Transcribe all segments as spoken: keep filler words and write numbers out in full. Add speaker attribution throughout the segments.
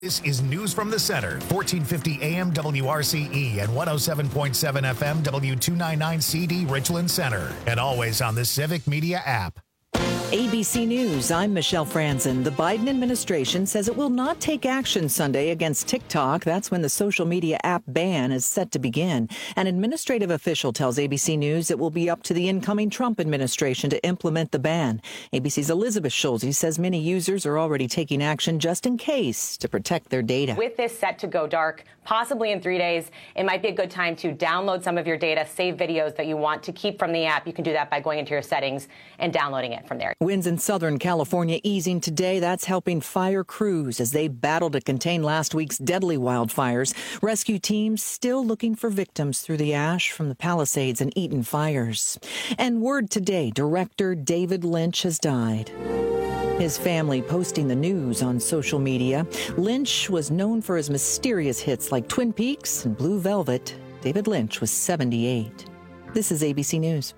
Speaker 1: This is News from the Center, fourteen fifty A M W R C E and one oh seven point seven F M W two ninety-nine C D Richland Center, and always on the Civic Media app.
Speaker 2: A B C News, I'm Michelle Franzen. The Biden administration says it will not take action Sunday against TikTok. That's when the social media app ban is set to begin. An administrative official tells A B C News it will be up to the incoming Trump administration to implement the ban. A B C's Elizabeth Schulte says many users are already taking action just in case to protect their data.
Speaker 3: With this set to go dark, possibly in three days, it might be a good time to download some of your data, save videos that you want to keep from the app. You can do that by going into your settings and downloading it from there.
Speaker 2: Winds in Southern California easing today. That's helping fire crews as they battle to contain last week's deadly wildfires. Rescue teams still looking for victims through the ash from the Palisades and Eaton fires. And word today, director David Lynch has died. His family posting the news on social media. Lynch was known for his mysterious hits like Twin Peaks and Blue Velvet. David Lynch was seventy-eight. This is A B C News.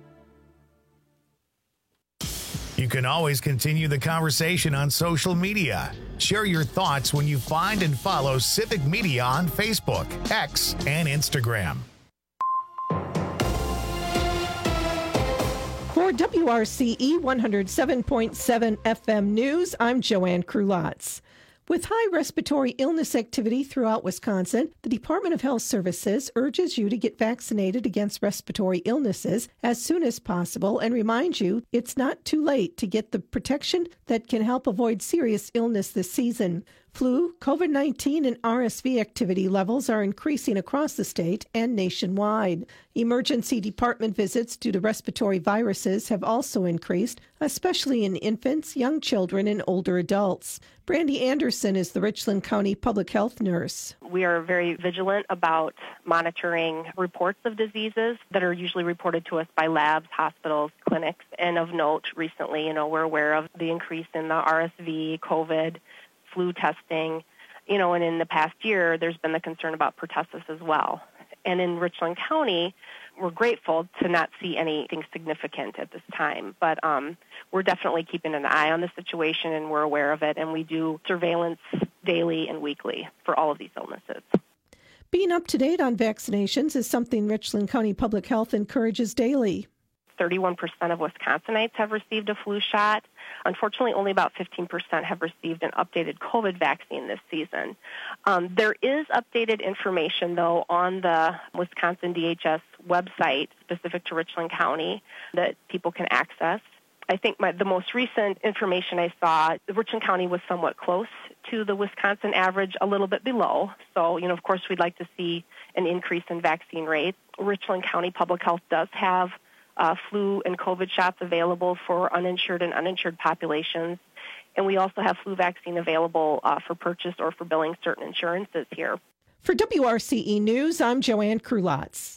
Speaker 1: You can always continue the conversation on social media. Share your thoughts when you find and follow Civic Media on Facebook, X, and Instagram.
Speaker 4: For W R C E one oh seven point seven F M News, I'm Joanne Krulotz. With high respiratory illness activity throughout Wisconsin, the Department of Health Services urges you to get vaccinated against respiratory illnesses as soon as possible and reminds you it's not too late to get the protection that can help avoid serious illness this season. Flu, COVID nineteen, and R S V activity levels are increasing across the state and nationwide. Emergency department visits due to respiratory viruses have also increased, especially in infants, young children, and older adults. Brandy Anderson is the Richland County Public Health Nurse.
Speaker 5: We are very vigilant about monitoring reports of diseases that are usually reported to us by labs, hospitals, clinics. And of note, recently, you know, we're aware of the increase in the R S V, COVID, flu testing, you know, and in the past year, there's been the concern about pertussis as well. And in Richland County, we're grateful to not see anything significant at this time, but um, we're definitely keeping an eye on the situation, and we're aware of it, and we do surveillance daily and weekly for all of these illnesses.
Speaker 4: Being up to date on vaccinations is something Richland County Public Health encourages daily.
Speaker 5: thirty-one percent of Wisconsinites have received a flu shot. Unfortunately, only about fifteen percent have received an updated COVID vaccine this season. Um, there is updated information, though, on the Wisconsin D H S website specific to Richland County that people can access. I think my, the most recent information I saw, Richland County was somewhat close to the Wisconsin average, a little bit below. So, you know, of course, we'd like to see an increase in vaccine rates. Richland County Public Health does have Uh, flu and COVID shots available for uninsured and uninsured populations. And we also have flu vaccine available uh, for purchase or for billing certain insurances here.
Speaker 4: For W R C E News, I'm Joanne Krulotz.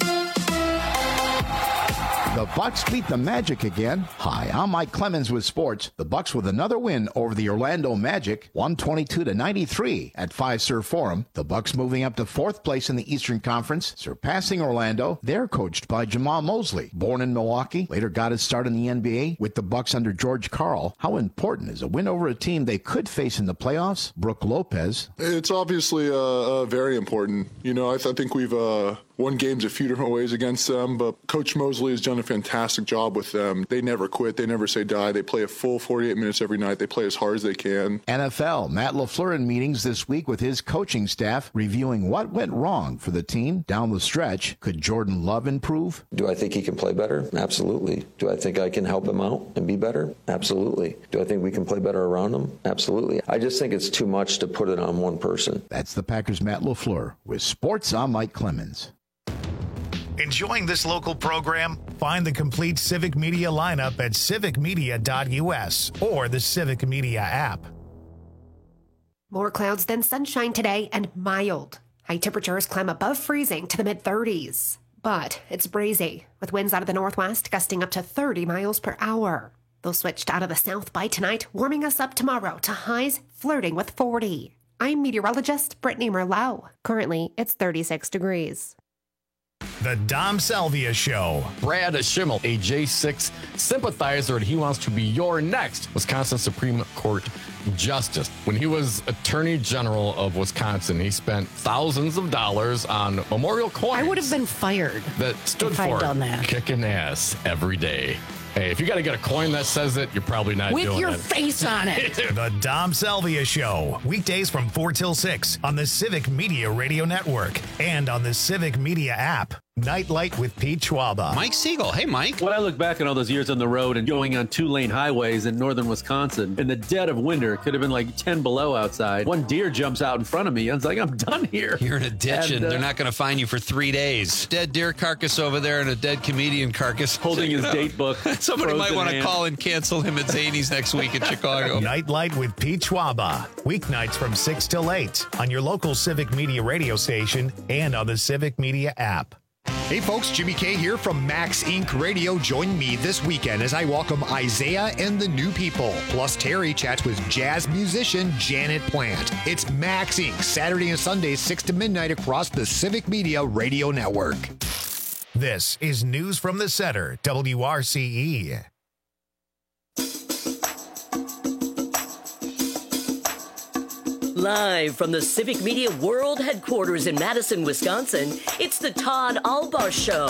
Speaker 6: The Bucks beat the Magic again. Hi, I'm Mike Clemens with sports. The Bucks with another win over the Orlando Magic, one twenty-two to ninety-three at Fiserv Forum. The Bucks moving up to fourth place in the Eastern Conference, surpassing Orlando. They're coached by Jamal Mosley, born in Milwaukee, later got his start in the N B A with the Bucks under George Karl. How important is a win over a team they could face in the playoffs? Brooke Lopez.
Speaker 7: It's obviously uh, uh, very important. You know, I, th- I think we've uh, won games a few different ways against them, but Coach Mosley has done a fantastic job with them. They never quit. They never say die. They play a full forty-eight minutes every night. They play as hard as they can.
Speaker 6: N F L, Matt LaFleur in meetings this week with his coaching staff, reviewing what went wrong for the team down the stretch. Could Jordan Love improve?
Speaker 8: Do I think he can play better? Absolutely. Do I think I can help him out and be better? Absolutely. Do I think we can play better around him? Absolutely. I just think it's too much to put it on one person.
Speaker 6: That's the Packers' Matt LaFleur. With sports, I'm Mike Clemens.
Speaker 1: Enjoying this local program? Find the complete Civic Media lineup at civic media dot u s or the Civic Media app.
Speaker 9: More clouds than sunshine today and mild. High temperatures climb above freezing to the mid-thirties. But it's breezy, with winds out of the northwest gusting up to thirty miles per hour. They'll switch out of the south by tonight, warming us up tomorrow to highs flirting with forty. I'm meteorologist Brittany Merlot. Currently, it's thirty-six degrees.
Speaker 1: The Dom Salvia Show.
Speaker 10: Brad Schimmel, a J six sympathizer, and he wants to be your next Wisconsin Supreme Court justice. When he was Attorney General of Wisconsin, he spent thousands of dollars on memorial coins.
Speaker 11: I would have been fired
Speaker 10: that stood
Speaker 11: if
Speaker 10: for
Speaker 11: I'd done that.
Speaker 10: Kicking ass every day. Hey, if you got to get a coin that says it, you're probably not
Speaker 11: With
Speaker 10: doing it.
Speaker 11: your face on it.
Speaker 1: The Dom Salvia Show, weekdays from four till six on the Civic Media Radio Network and on the Civic Media app. Nightlight with Pete Schwaba.
Speaker 12: Mike Siegel. Hey, Mike.
Speaker 13: When I look back on all those years on the road and going on two-lane highways in northern Wisconsin, in the dead of winter, it could have been like ten below outside. One deer jumps out in front of me. I was like, I'm done here.
Speaker 12: You're in a ditch, and,
Speaker 13: and uh,
Speaker 12: they're not going to find you for three days. Dead deer carcass over there and a dead comedian carcass.
Speaker 13: Holding his date book.
Speaker 12: Somebody might want to call and cancel him at Zany's next week in Chicago.
Speaker 1: Nightlight with Pete Schwaba. Weeknights from six till eight on your local Civic Media radio station and on the Civic Media app.
Speaker 14: Hey folks, Jimmy K here from Max Incorporated. Radio. Join me this weekend as I welcome Isaiah and the New People. Plus Terry chats with jazz musician Janet Plant. It's Max Incorporated. Saturday and Sunday, six to midnight across the Civic Media Radio Network.
Speaker 1: This is News from the Center, W R C E.
Speaker 15: Live from the Civic Media World Headquarters in Madison, Wisconsin, it's the Todd Alba Show.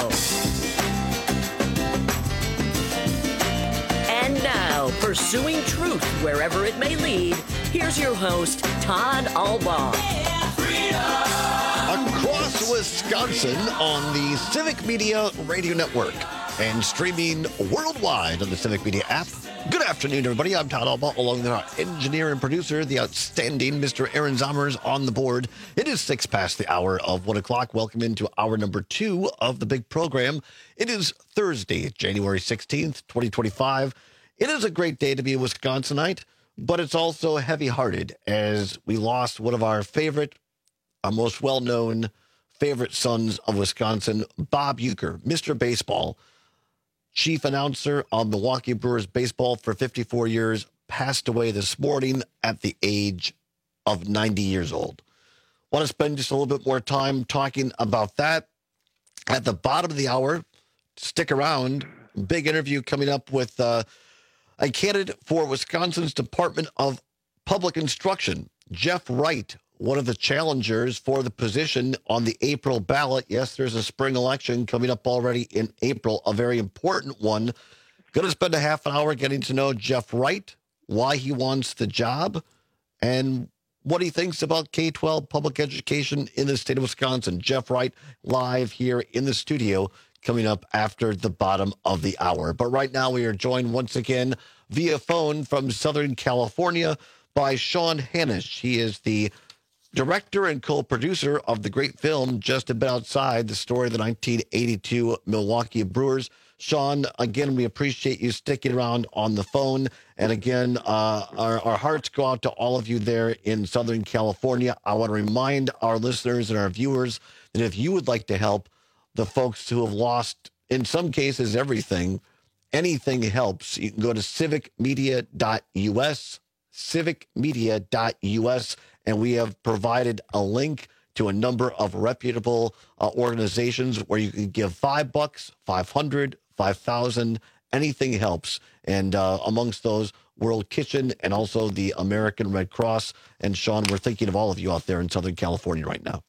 Speaker 15: And now, pursuing truth wherever it may lead, here's your host, Todd Alba.
Speaker 16: Across Wisconsin on the Civic Media Radio Network and streaming worldwide on the Civic Media app. Good afternoon, everybody. I'm Todd Alba, along with our engineer and producer, the outstanding Mister Aaron Zommers on the board. It is six past the hour of one o'clock. Welcome into hour number two of the big program. It is Thursday, January sixteenth, twenty twenty-five. It is a great day to be a Wisconsinite, but it's also heavy-hearted as we lost one of our favorite, our most well-known favorite sons of Wisconsin, Bob Uecker, Mister Baseball. Chief announcer of Milwaukee Brewers baseball for fifty-four years, passed away this morning at the age of ninety years old. Want to spend just a little bit more time talking about that. At the bottom of the hour, stick around. Big interview coming up with uh, a candidate for Wisconsin's Department of Public Instruction, Jeff Wright, one of the challengers for the position on the April ballot. Yes, there's a spring election coming up already in April, a very important one. Going to spend a half an hour getting to know Jeff Wright, why he wants the job, and what he thinks about K twelve public education in the state of Wisconsin. Jeff Wright live here in the studio coming up after the bottom of the hour. But right now we are joined once again via phone from Southern California by Sean Hanisch. He is the director and co-producer of the great film Just a Bit Outside, the story of the nineteen eighty-two Milwaukee Brewers. Sean, again, we appreciate you sticking around on the phone. And again, uh, our, our hearts go out to all of you there in Southern California. I want to remind our listeners and our viewers that if you would like to help the folks who have lost, in some cases, everything, anything helps. You can go to civic media dot U S, civic media dot U S, and we have provided a link to a number of reputable uh, organizations where you can give five bucks, five hundred, five thousand. Anything helps. And uh, amongst those, World Kitchen and also the American Red Cross. And Sean, we're thinking of all of you out there in Southern California right now.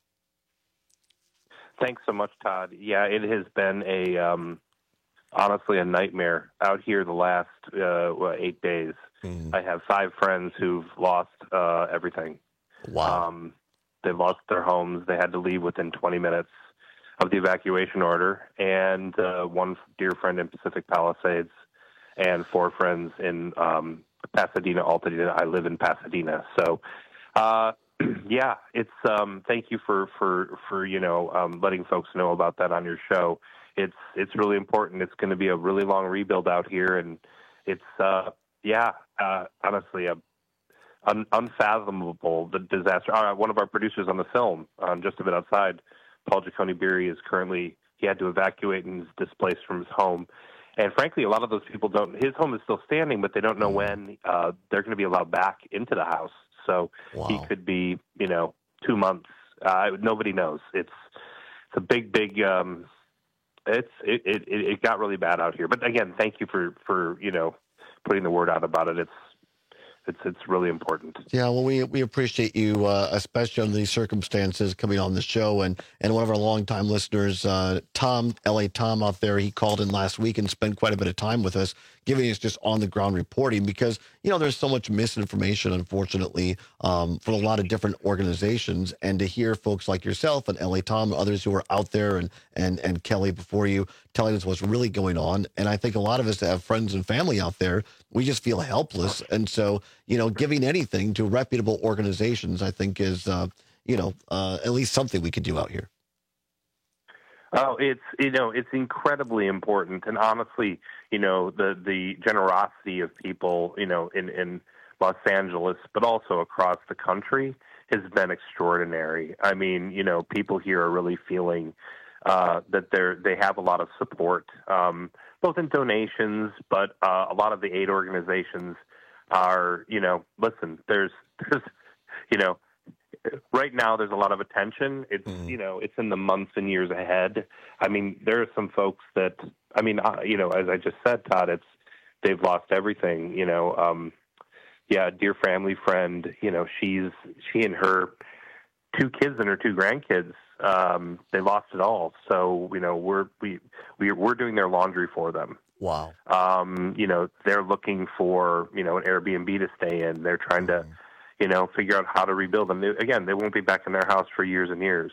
Speaker 17: Thanks so much, Todd. Yeah, it has been a um, honestly a nightmare out here the last uh, well, eight days. Mm. I have five friends who've lost uh, everything.
Speaker 16: Wow.
Speaker 17: Um, they've lost their homes. They had to leave within twenty minutes of the evacuation order. And uh, one dear friend in Pacific Palisades and four friends in um, Pasadena, Altadena. I live in Pasadena. So, uh, yeah, it's um, thank you for, for, for you know, um, letting folks know about that on your show. It's, it's really important. It's going to be a really long rebuild out here. And it's, uh, yeah, uh, honestly, a Un- unfathomable, the disaster. Uh, one of our producers on the film, um, Just a Bit Outside, Paul Giacone Beery, is currently, he had to evacuate and is displaced from his home. And frankly, a lot of those people don't, his home is still standing, but they don't know when uh, they're going to be allowed back into the house. So wow. He could be, you know, two months. Uh, nobody knows. It's it's a big, big, um, it's it, it, it got really bad out here. But again, thank you for, for, you know, putting the word out about it. It's, It's it's really important.
Speaker 16: Yeah, well, we we appreciate you, uh, especially under these circumstances, coming on the show. And, and one of our longtime listeners, uh, Tom, L A Tom out there, he called in last week and spent quite a bit of time with us, giving us just on-the-ground reporting because, you know, there's so much misinformation, unfortunately, um, from a lot of different organizations. And to hear folks like yourself and L A Tom and others who are out there and, and, and Kelly before you telling us what's really going on. And I think a lot of us that have friends and family out there, we just feel helpless. And so, you know, giving anything to reputable organizations, I think is, uh, you know, uh, at least something we could do out here.
Speaker 17: Oh, it's, you know, it's incredibly important. And honestly, you know, the, the generosity of people, you know, in, in Los Angeles, but also across the country has been extraordinary. I mean, you know, people here are really feeling uh, that they're, they have a lot of support, um, both in donations, but uh, a lot of the aid organizations are, you know, listen, there's, there's, you know, right now there's a lot of attention. It's, mm. you know, it's in the months and years ahead. I mean, there are some folks that, I mean, uh, you know, as I just said, Todd, it's, they've lost everything, you know. Um, yeah, a dear family friend, you know, she's, she and her two kids and her two grandkids, um, they lost it all. So, you know, we're, we, we, we're doing their laundry for them.
Speaker 16: Wow.
Speaker 17: Um, you know, they're looking for, you know, an Airbnb to stay in. They're trying to, you know, figure out how to rebuild them. They, again, they won't be back in their house for years and years.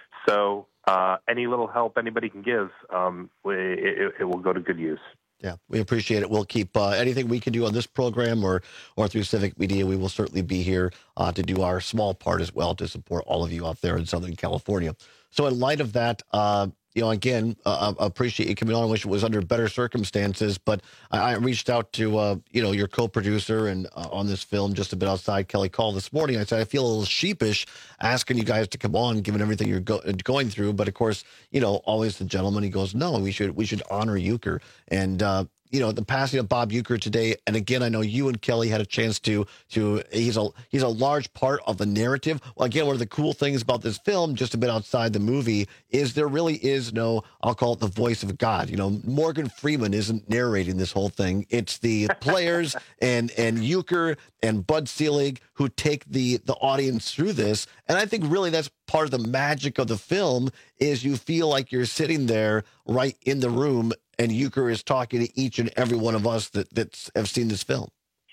Speaker 17: So uh, any little help anybody can give, um, it, it will go to good use.
Speaker 16: Yeah, we appreciate it. We'll keep uh, anything we can do on this program or or through Civic Media. We will certainly be here uh, to do our small part as well to support all of you out there in Southern California. So in light of that, uh, you know, again, uh, I appreciate you coming on. I wish it was under better circumstances, but I, I reached out to, uh, you know, your co-producer and uh, on this film just a bit outside Kelly Call this morning. I said, I feel a little sheepish asking you guys to come on, given everything you're go- going through. But of course, you know, always the gentleman, he goes, no, we should, we should honor Uecker. And, uh, you know, the passing of Bob Uecker today, and again, I know you and Kelly had a chance to, to he's a he's a large part of the narrative. Well, again, one of the cool things about this film, just a bit outside the movie, is there really is no, I'll call it the voice of God. You know, Morgan Freeman isn't narrating this whole thing. It's the players and and Uecker and Bud Selig who take the the audience through this. And I think really that's part of the magic of the film is you feel like you're sitting there right in the room and Uecker is talking to each and every one of us that that have seen this film.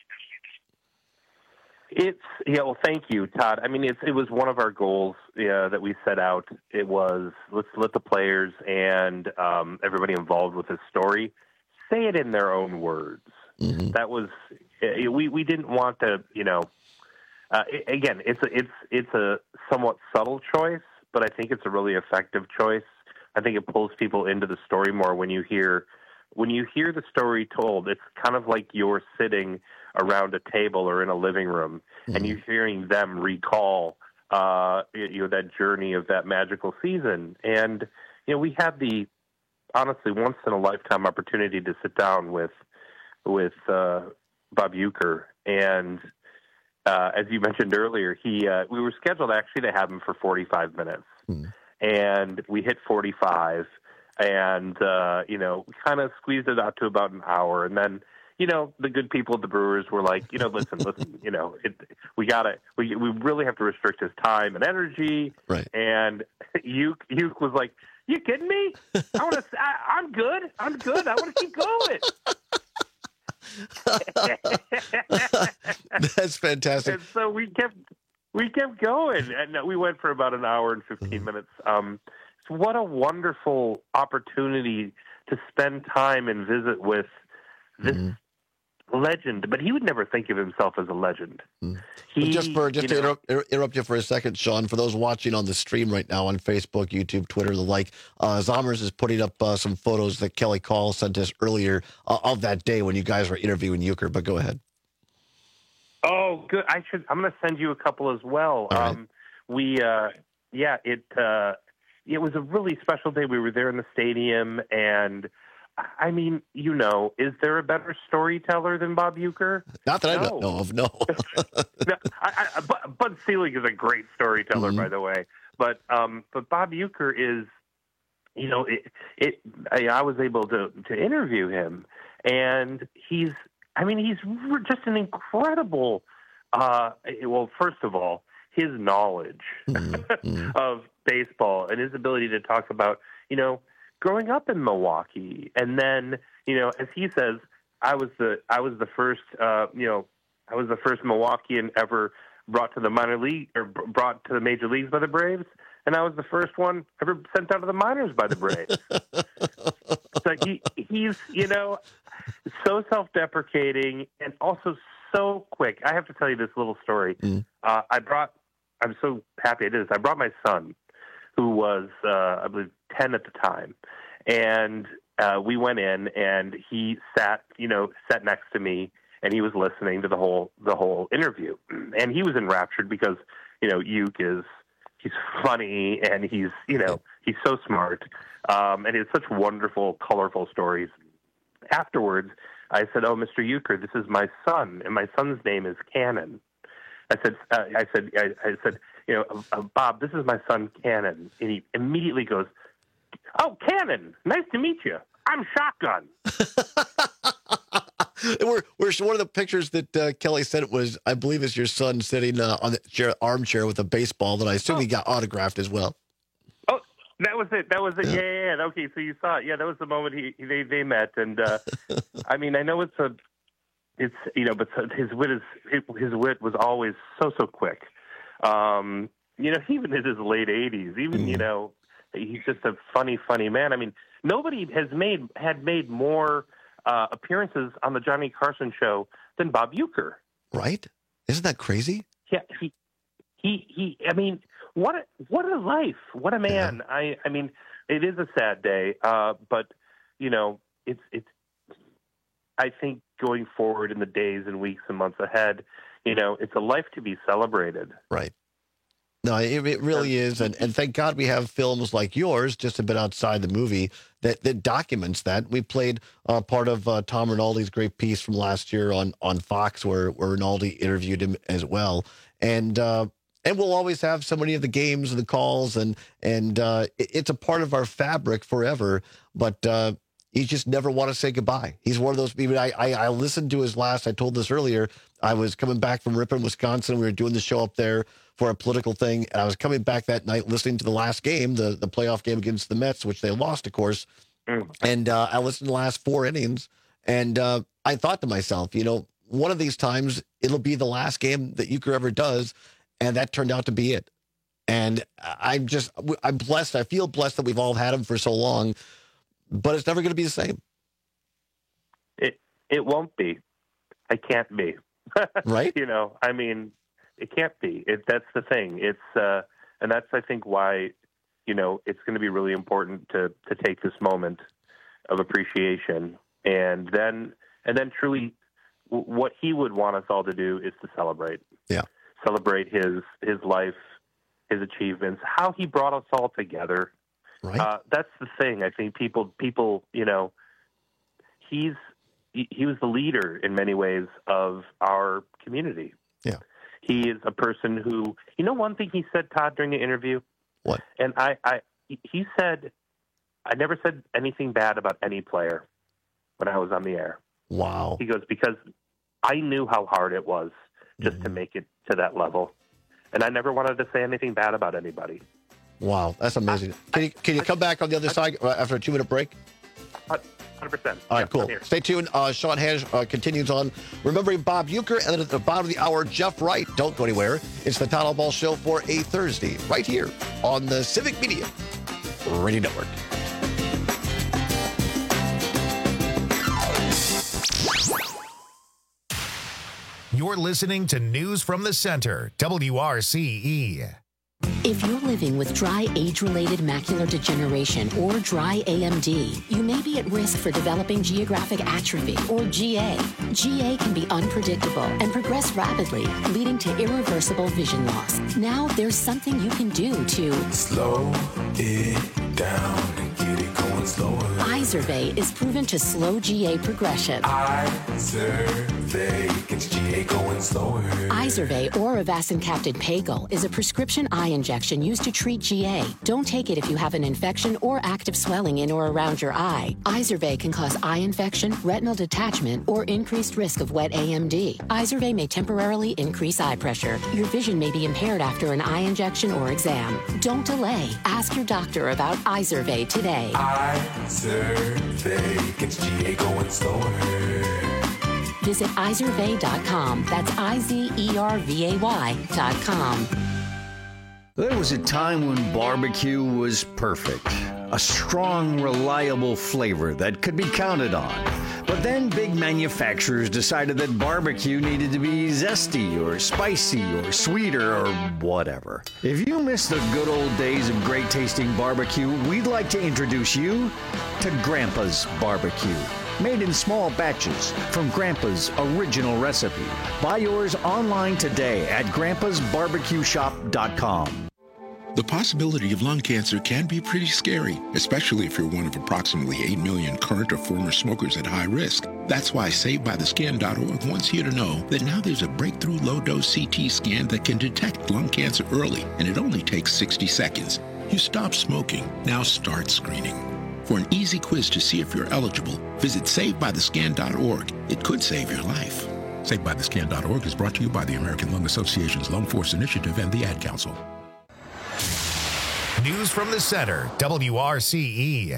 Speaker 17: It's yeah. Well, thank you, Todd. I mean, it's it was one of our goals yeah, that we set out. It was let's let the players and um, everybody involved with this story say it in their own words. Mm-hmm. That was we we didn't want to you know. Uh, again, it's a, it's it's a somewhat subtle choice, but I think it's a really effective choice. I think it pulls people into the story more when you hear when you hear the story told. It's kind of like you're sitting around a table or in a living room, mm-hmm. and you're hearing them recall uh, you know that journey of that magical season. And you know we had the honestly once in a lifetime opportunity to sit down with with uh, Bob Uecker, and uh, as you mentioned earlier, he uh, we were scheduled actually to have him for forty-five minutes. Mm-hmm. And we hit forty-five, and, uh, you know, we kind of squeezed it out to about an hour. And then, you know, the good people at the Brewers were like, you know, listen, listen, you know, it, we got to, we we really have to restrict his time and energy.
Speaker 16: Right.
Speaker 17: And Ueck, Ueck was like, you kidding me? I want to, I'm good. I'm good. I want to keep
Speaker 16: going. That's fantastic.
Speaker 17: And so we kept, We kept going, and we went for about an hour and fifteen minutes. Um, so what a wonderful opportunity to spend time and visit with this mm-hmm. legend. But he would never think of himself as a legend. Mm. He,
Speaker 16: just for just to know, interrupt, interrupt you for a second, Sean, for those watching on the stream right now on Facebook, YouTube, Twitter, the like, uh, Zommers is putting up uh, some photos that Kelly Call sent us earlier uh, of that day when you guys were interviewing Uecker. But go ahead.
Speaker 17: Oh, good. I should. I'm going to send you a couple as well.
Speaker 16: Right.
Speaker 17: Um, we, uh, yeah, it. Uh, it was a really special day. We were there in the stadium, and I mean, you know, is there a better storyteller than Bob Uecker?
Speaker 16: Not that
Speaker 17: no.
Speaker 16: I don't know of. No.
Speaker 17: no I, I, Bud Selig is a great storyteller, mm-hmm. by the way. But um, but Bob Uecker is, you know, it. it I, I was able to to interview him, and he's I mean, he's just an incredible, uh, well, first of all, his knowledge mm-hmm. of baseball and his ability to talk about, you know, growing up in Milwaukee. And then, you know, as he says, I was the, I was the first, uh, you know, I was the first Milwaukeean ever brought to the minor league or brought to the major leagues by the Braves. And I was the first one ever sent out of the minors by the Braves. So he, he's, you know, so self-deprecating and also so quick. I have to tell you this little story. Mm. Uh, I brought, I'm so happy I did this. I brought my son, who was, uh, I believe, ten at the time. And uh, we went in and he sat, you know, sat next to me and he was listening to the whole, the whole interview. And he was enraptured because, you know, Uke is, he's funny and he's, you know, he's so smart. Um, and he has such wonderful, colorful stories. Afterwards, I said, "Oh, Mister Uecker, this is my son, and my son's name is Cannon." I said, uh, "I said, I, I said, you know, uh, Bob, this is my son Cannon." And he immediately goes, "Oh, Cannon, nice to meet you. I'm Shotgun."
Speaker 16: we're, we're one of the pictures that uh, Kelly said it was, I believe, is your son sitting uh, on the chair, armchair with a baseball that I assume oh. he got autographed as well.
Speaker 17: That was it. That was it. Yeah. yeah, yeah, yeah. Okay, so you saw it. Yeah, that was the moment he, he they they met, and uh, I mean, I know it's a, it's you know, but his wit is his wit was always so so quick. Um, you know, even in his late eighties, even mm. you know, he's just a funny, funny man. I mean, nobody has made had made more uh, appearances on the Johnny Carson show than Bob Uecker.
Speaker 16: Right? Isn't that crazy?
Speaker 17: Yeah. He he he. I mean. What a, what a life. What a man. Yeah. I, I mean, it is a sad day, uh, but, you know, it's, it's, I think going forward in the days and weeks and months ahead, you know, it's a life to be celebrated.
Speaker 16: Right. No, it, it really is. And, and thank God we have films like yours, just a bit outside the movie, that, that documents that. We played uh, part of uh, Tom Rinaldi's great piece from last year on, on Fox where, where Rinaldi interviewed him as well. And, uh, And we'll always have so many of the games and the calls, and and uh, it, it's a part of our fabric forever. But uh, you just never want to say goodbye. He's one of those people. I, I I listened to his last. I told this earlier. I was coming back from Ripon, Wisconsin. We were doing the show up there for a political thing, and I was coming back that night listening to the last game, the the playoff game against the Mets, which they lost, of course. Mm. And uh, I listened to the last four innings, and uh, I thought to myself, you know, one of these times it'll be the last game that Uecker ever does. And that turned out to be it. And I'm just, I'm blessed. I feel blessed that we've all had him for so long, but it's never going to be the same.
Speaker 17: It it won't be. I can't be.
Speaker 16: Right?
Speaker 17: You know, I mean, it can't be. It, that's the thing. It's, uh, and that's, I think, why, you know, it's going to be really important to, to take this moment of appreciation. And then, and then truly w- what he would want us all to do is to celebrate.
Speaker 16: Yeah.
Speaker 17: Celebrate his his life, his achievements, how he brought us all together.
Speaker 16: Right.
Speaker 17: Uh, that's the thing. I think people people you know, he's he, he was the leader in many ways of our community.
Speaker 16: Yeah.
Speaker 17: He is a person who, you know, one thing he said, Todd, during the interview.
Speaker 16: What?
Speaker 17: And I, I he said, I never said anything bad about any player when I was on the air.
Speaker 16: Wow.
Speaker 17: He goes, because I knew how hard it was just mm-hmm. to make it to that level. And I never wanted to say anything bad about anybody.
Speaker 16: Wow, that's amazing. Can you can you come back on the other side after a two-minute break?
Speaker 17: one hundred percent.
Speaker 16: All right, yeah, cool. Stay tuned. Uh, Sean Hanish uh, continues on, remembering Bob Uecker, and then at the bottom of the hour, Jeff Wright. Don't go anywhere. It's the Todd Ball Show for a Thursday, right here on the Civic Media Radio Network.
Speaker 1: You're listening to News from the Center, W R C E.
Speaker 18: If you're living with dry age-related macular degeneration or dry A M D, you may be at risk for developing geographic atrophy or G A. G A can be unpredictable and progress rapidly, leading to irreversible vision loss. Now there's something you can do to
Speaker 19: slow it down and get it going
Speaker 18: Izervay is proven to slow G A progression.
Speaker 19: Izervay gets G A going slower.
Speaker 18: Izervay or avacincaptad pagel is a prescription eye injection used to treat G A. Don't take it if you have an infection or active swelling in or around your eye. Izervay can cause eye infection, retinal detachment, or increased risk of wet A M D. Izervay may temporarily increase eye pressure. Your vision may be impaired after an eye injection or exam. Don't delay. Ask your doctor about Izervay today.
Speaker 19: Izervay gets G A going slower.
Speaker 18: Visit izervay dot com. That's I Z E R V A Y dot com.
Speaker 20: There was a time when barbecue was perfect. A strong, reliable flavor that could be counted on. But then big manufacturers decided that barbecue needed to be zesty or spicy or sweeter or whatever. If you miss the good old days of great tasting barbecue, we'd like to introduce you to Grandpa's Barbecue. Made in small batches from Grandpa's original recipe. Buy yours online today at grandpas barbecue shop dot com.
Speaker 21: The possibility of lung cancer can be pretty scary, especially if you're one of approximately eight million current or former smokers at high risk. That's why Saved By The Scan dot org wants you to know that now there's a breakthrough low-dose C T scan that can detect lung cancer early, and it only takes sixty seconds. You stop smoking, now start screening. For an easy quiz to see if you're eligible, visit Saved By The Scan dot org. It could save your life. Saved By The Scan dot org is brought to you by the American Lung Association's Lung Force Initiative and the Ad Council.
Speaker 1: News from the center, W R C E.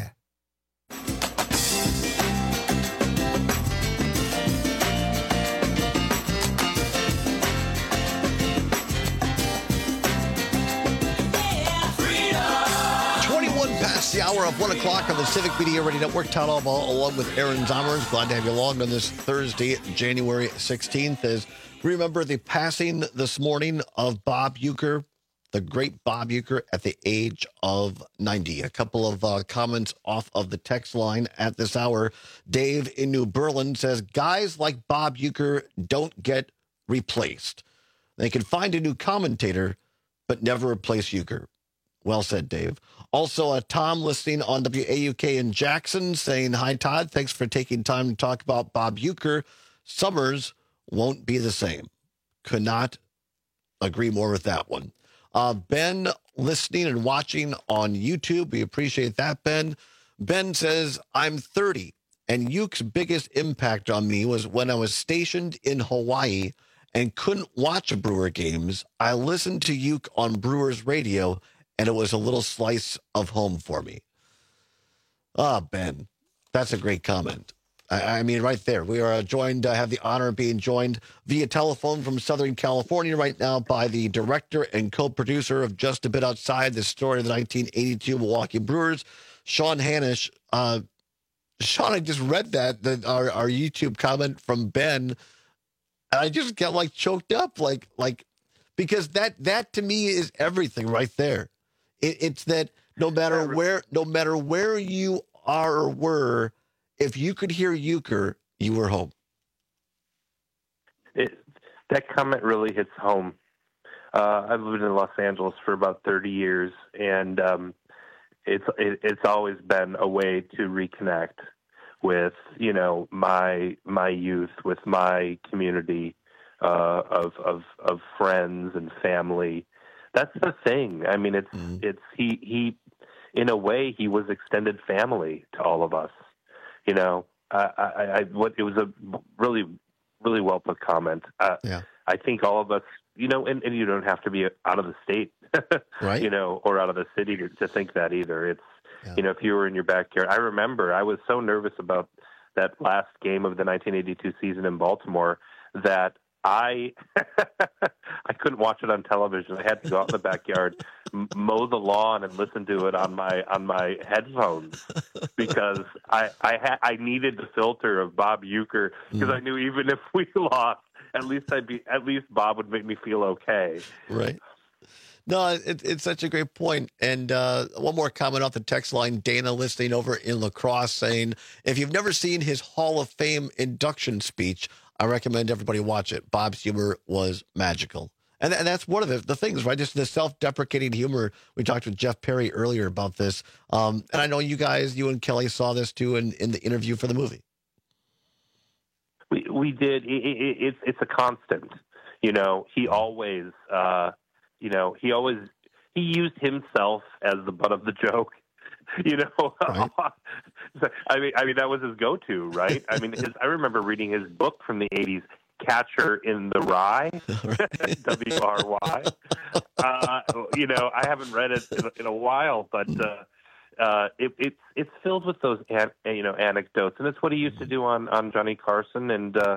Speaker 16: twenty-one past the hour of one o'clock on the Civic Media Radio Network. Town Hall along with Aaron Zomers. Glad to have you along on this Thursday, January sixteenth. As we remember the passing this morning of Bob Uecker, the great Bob Uecker, at the age of ninety. A couple of uh, comments off of the text line at this hour. Dave in New Berlin says, guys like Bob Uecker don't get replaced. They can find a new commentator, but never replace Uecker. Well said, Dave. Also, uh, Tom listening on W A U K in Jackson saying, hi, Todd. Thanks for taking time to talk about Bob Uecker. Summers won't be the same. Could not agree more with that one. Uh, Ben listening and watching on YouTube. We appreciate that, Ben. Ben says, I'm thirty, and Uke's biggest impact on me was when I was stationed in Hawaii and couldn't watch Brewer games. I listened to Uke on Brewers radio, and it was a little slice of home for me. Ah, Ben, that's a great comment. I mean, right there. We are joined, I uh, have the honor of being joined via telephone from Southern California right now by the director and co-producer of Just a Bit Outside, the story of the nineteen eighty-two Milwaukee Brewers, Sean Hanisch. Uh, Sean, I just read that, that our, our YouTube comment from Ben, and I just get like choked up, like, like, because that, that to me is everything right there. It, it's that no matter where, no matter where you are or were, if you could hear Uecker, you were home.
Speaker 17: It, that comment really hits home. Uh, I've lived in Los Angeles for about thirty years, and um, it's it, it's always been a way to reconnect with, you know, my my youth, with my community uh, of of of friends and family. That's the thing. I mean, it's mm-hmm. it's he he in a way he was extended family to all of us. You know, I, I, I what it was a really, really well put comment. Uh,
Speaker 16: yeah.
Speaker 17: I think all of us, you know, and, and you don't have to be out of the state,
Speaker 16: right?
Speaker 17: You know, or out of the city to, to think that either. It's, yeah. you know, if you were in your backyard. I remember I was so nervous about that last game of the nineteen eighty-two season in Baltimore that I I couldn't watch it on television. I had to go out in the backyard, m- mow the lawn, and listen to it on my on my headphones because I I, ha- I needed the filter of Bob Uecker because mm. I knew even if we lost, at least I'd be at least Bob would make me feel okay.
Speaker 16: Right. No, it, it's such a great point. And uh, one more comment off the text line. Dana listening over in La Crosse saying, if you've never seen his Hall of Fame induction speech, I recommend everybody watch it. Bob's humor was magical. And, and that's one of the, the things, right? Just the self-deprecating humor. We talked with Jeff Perry earlier about this. Um, and I know you guys, you and Kelly saw this too in, in the interview for the movie.
Speaker 17: We we did. It, it, it's it's a constant. You know, he always, uh, you know, he always he used himself as the butt of the joke. You know, right. I mean, I mean that was his go-to, right? I mean, his, I remember reading his book from the eighties, Catcher in the Rye, W R Y. Uh, you know, I haven't read it in, in a while, but uh, uh, it, it's it's filled with those an, you know anecdotes, and it's what he used to do on, on Johnny Carson, and uh,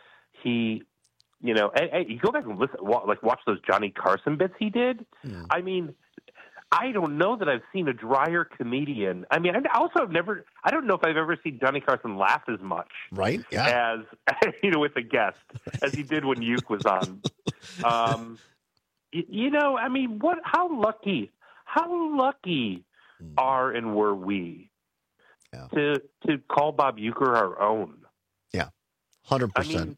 Speaker 17: he, you know, and, and you go back and listen, like watch those Johnny Carson bits he did. Mm. I mean. I don't know that I've seen a drier comedian. I mean, I also have never, I don't know if I've ever seen Johnny Carson laugh as much.
Speaker 16: Right. Yeah.
Speaker 17: As, you know, with a guest, as he did when Uke was on. Um, you, you know, I mean, what, how lucky, how lucky mm. are and were we yeah. to, to call Bob Uecker our own?
Speaker 16: Yeah. one hundred percent. I mean,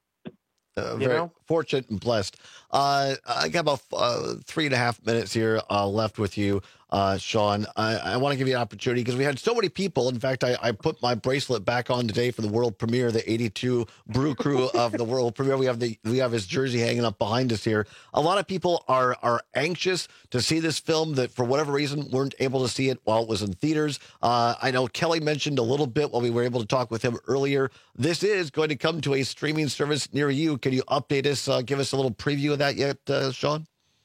Speaker 16: Uh, very
Speaker 17: you know?
Speaker 16: fortunate and blessed. Uh, I got about uh, three and a half minutes here uh, left with you, uh, Sean. I, I want to give you an opportunity because we had so many people. In fact, I, I put my bracelet back on today for the world premiere, the eighty-two Brew Crew of the world premiere. We have the we have his jersey hanging up behind us here. A lot of people are are anxious to see this film that, for whatever reason, weren't able to see it while it was in theaters. Uh, I know Kelly mentioned a little bit while we were able to talk with him earlier. This is going to come to a streaming service near you. Can you update us, uh, give us a little preview of that yet, uh, Sean?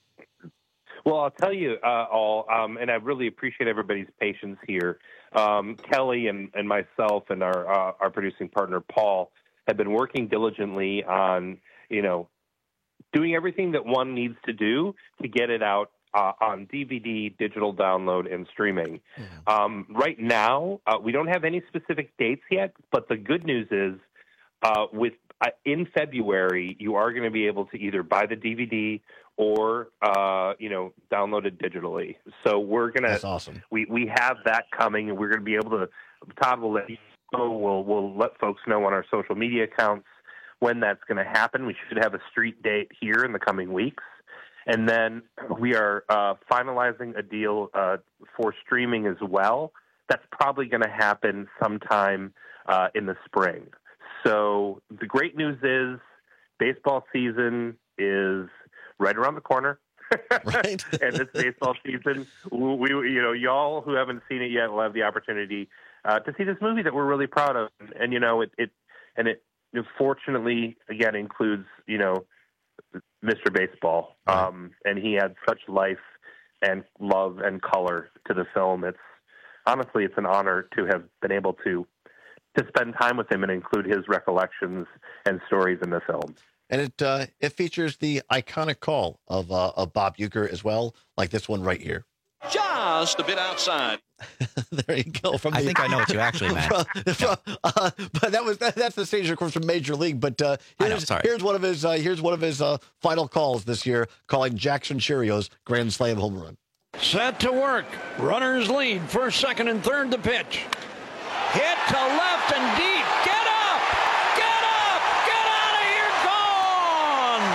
Speaker 17: Well, I'll tell you uh, all, um, and I really appreciate everybody's patience here. Um, Kelly and, and myself and our uh, our producing partner, Paul, have been working diligently on, you know, doing everything that one needs to do to get it out uh, on D V D, digital download, and streaming. Mm-hmm. Um, right now, uh, we don't have any specific dates yet, but the good news is uh, with uh, in February, you are going to be able to either buy the D V D or, uh, you know, download it digitally. So we're going to,
Speaker 16: That's awesome.
Speaker 17: we, we have that coming, and we're going to be able to, Todd will let you know, we'll, we'll let folks know on our social media accounts when that's going to happen. We should have a street date here in the coming weeks. And then we are uh, finalizing a deal uh, for streaming as well. That's probably going to happen sometime uh, in the spring. So the great news is baseball season is right around the corner.
Speaker 16: Right.
Speaker 17: And this baseball season, we, you know, y'all who haven't seen it yet will have the opportunity uh, to see this movie that we're really proud of. And, and you know, it, it and it, it fortunately, again, includes, you know, Mister Baseball. Um, and he had such life and love and color to the film. It's honestly, it's an honor to have been able to to spend time with him and include his recollections and stories in the film.
Speaker 16: And it uh, it features the iconic call of uh, of Bob Uecker as well, like this one right here.
Speaker 3: Just a bit outside.
Speaker 16: There you go. From
Speaker 22: I
Speaker 16: the,
Speaker 22: think I know what you actually meant.
Speaker 16: From, from, uh, but that was that, that's the stage, of course, from Major League. But uh, here's,
Speaker 22: know, sorry.
Speaker 16: here's one of his uh, here's one of his uh, final calls this year, calling Jackson Cheerios grand slam home run.
Speaker 3: Set to work. Runners lead. First, second, and third to pitch. Hit to left and deep. Get up! Get up! Get out of here! Gone!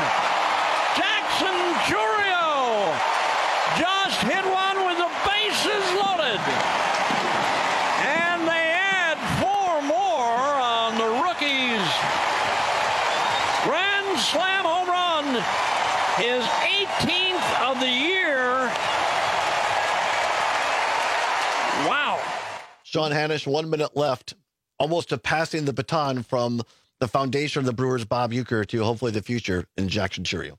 Speaker 3: Jackson Churio just hit one with the bases loaded. And they add four more on the rookie's grand slam home run. His eighteenth of the year. Wow.
Speaker 16: Sean Hanisch, one minute left, almost to passing the baton from the foundation of the Brewers, Bob Uecker, to hopefully the future in Jackson Cheerio.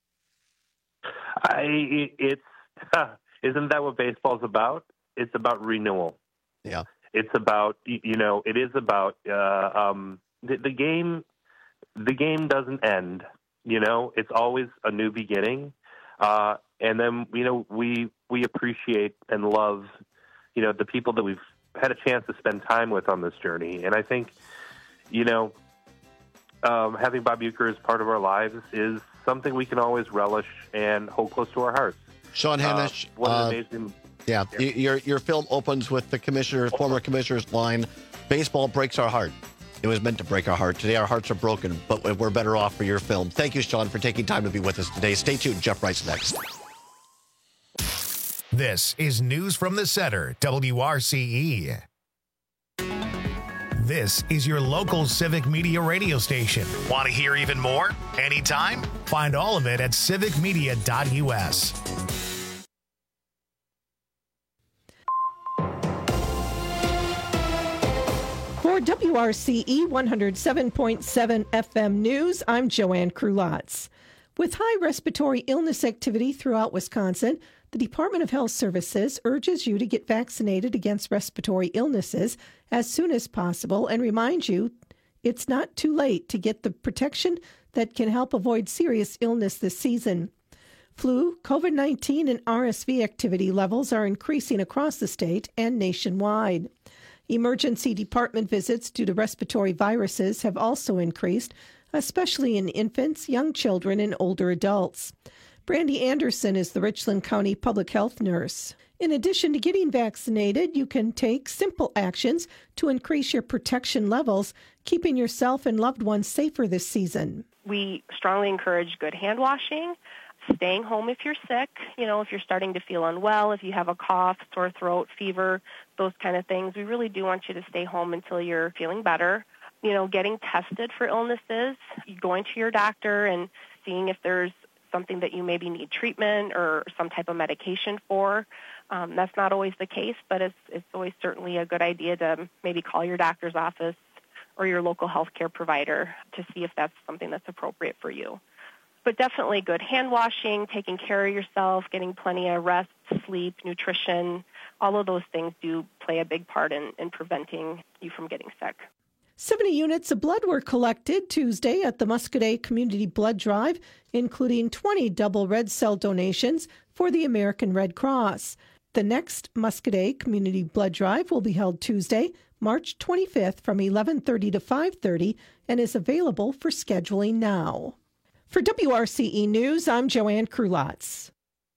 Speaker 17: I, it's isn't that what baseball's about? It's about renewal.
Speaker 16: Yeah.
Speaker 17: It's about, you know, it is about uh, um, the, the game. The game doesn't end. You know, it's always a new beginning, uh, and then you know we we appreciate and love, you know, the people that we've had a chance to spend time with on this journey. And I think, you know, um, having Bob Uecker as part of our lives is something we can always relish and hold close to our hearts.
Speaker 16: Sean Hanisch,
Speaker 17: uh, what an
Speaker 16: uh,
Speaker 17: amazing.
Speaker 16: Yeah, yeah, your your film opens with the commissioner, former commissioner's line, "Baseball breaks our heart." It was meant to break our heart. Today, our hearts are broken, but we're better off for your film. Thank you, Sean, for taking time to be with us today. Stay tuned. Jeff Wright's next.
Speaker 1: This is News from the Center, W R C E. This is your local Civic Media radio station. Want to hear even more? Anytime? Find all of it at civic media dot U S.
Speaker 4: For W R C E one oh seven point seven F M News, I'm Joanne Krulotz. With high respiratory illness activity throughout Wisconsin, the Department of Health Services urges you to get vaccinated against respiratory illnesses as soon as possible and reminds you it's not too late to get the protection that can help avoid serious illness this season. Flu, COVID nineteen, and R S V activity levels are increasing across the state and nationwide. Emergency department visits due to respiratory viruses have also increased, especially in infants, young children, and older adults. Brandy Anderson is the Richland County Public Health Nurse. In addition to getting vaccinated, you can take simple actions to increase your protection levels, keeping yourself and loved ones safer this season.
Speaker 5: We strongly encourage good hand washing, staying home if you're sick, you know, if you're starting to feel unwell, if you have a cough, sore throat, fever, those kind of things. We really do want you to stay home until you're feeling better. You know, getting tested for illnesses, going to your doctor and seeing if there's something that you maybe need treatment or some type of medication for. Um, that's not always the case, but it's, it's always certainly a good idea to maybe call your doctor's office or your local healthcare provider to see if that's something that's appropriate for you. But definitely good hand washing, taking care of yourself, getting plenty of rest, sleep, nutrition, all of those things do play a big part in, in preventing you from getting sick.
Speaker 4: seventy units of blood were collected Tuesday at the Muscadet Community Blood Drive, including twenty double red cell donations for the American Red Cross. The next Muscadet Community Blood Drive will be held Tuesday, March twenty-fifth from eleven thirty to five thirty and is available for scheduling now. For W R C E News, I'm Joanne Krulotz.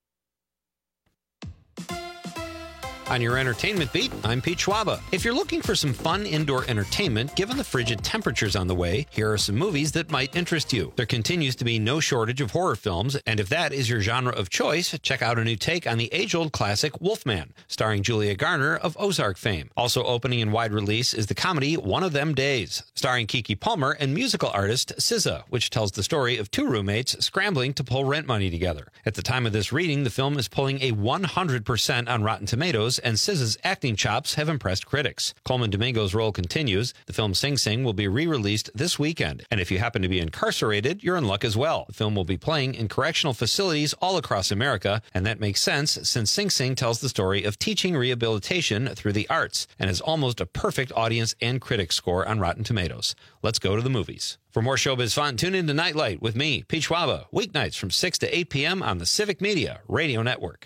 Speaker 12: On your entertainment beat, I'm Pete Schwaba. If you're looking for some fun indoor entertainment, given the frigid temperatures on the way, here are some movies that might interest you. There continues to be no shortage of horror films, and if that is your genre of choice, check out a new take on the age-old classic Wolfman, starring Julia Garner of Ozark fame. Also opening in wide release is the comedy One of Them Days, starring Keke Palmer and musical artist S Z A, which tells the story of two roommates scrambling to pull rent money together. At the time of this reading, the film is pulling a one hundred percent on Rotten Tomatoes, and S Z A's acting chops have impressed critics. Coleman Domingo's role continues. The film Sing Sing will be re-released this weekend, and if you happen to be incarcerated, you're in luck as well. The film will be playing in correctional facilities all across America, and that makes sense since Sing Sing tells the story of teaching rehabilitation through the arts and is almost a perfect audience and critic score on Rotten Tomatoes. Let's go to the movies. For more showbiz fun, tune in to Nightlight with me, Pete Schwaba, weeknights from six to eight p.m. on the Civic Media Radio Network.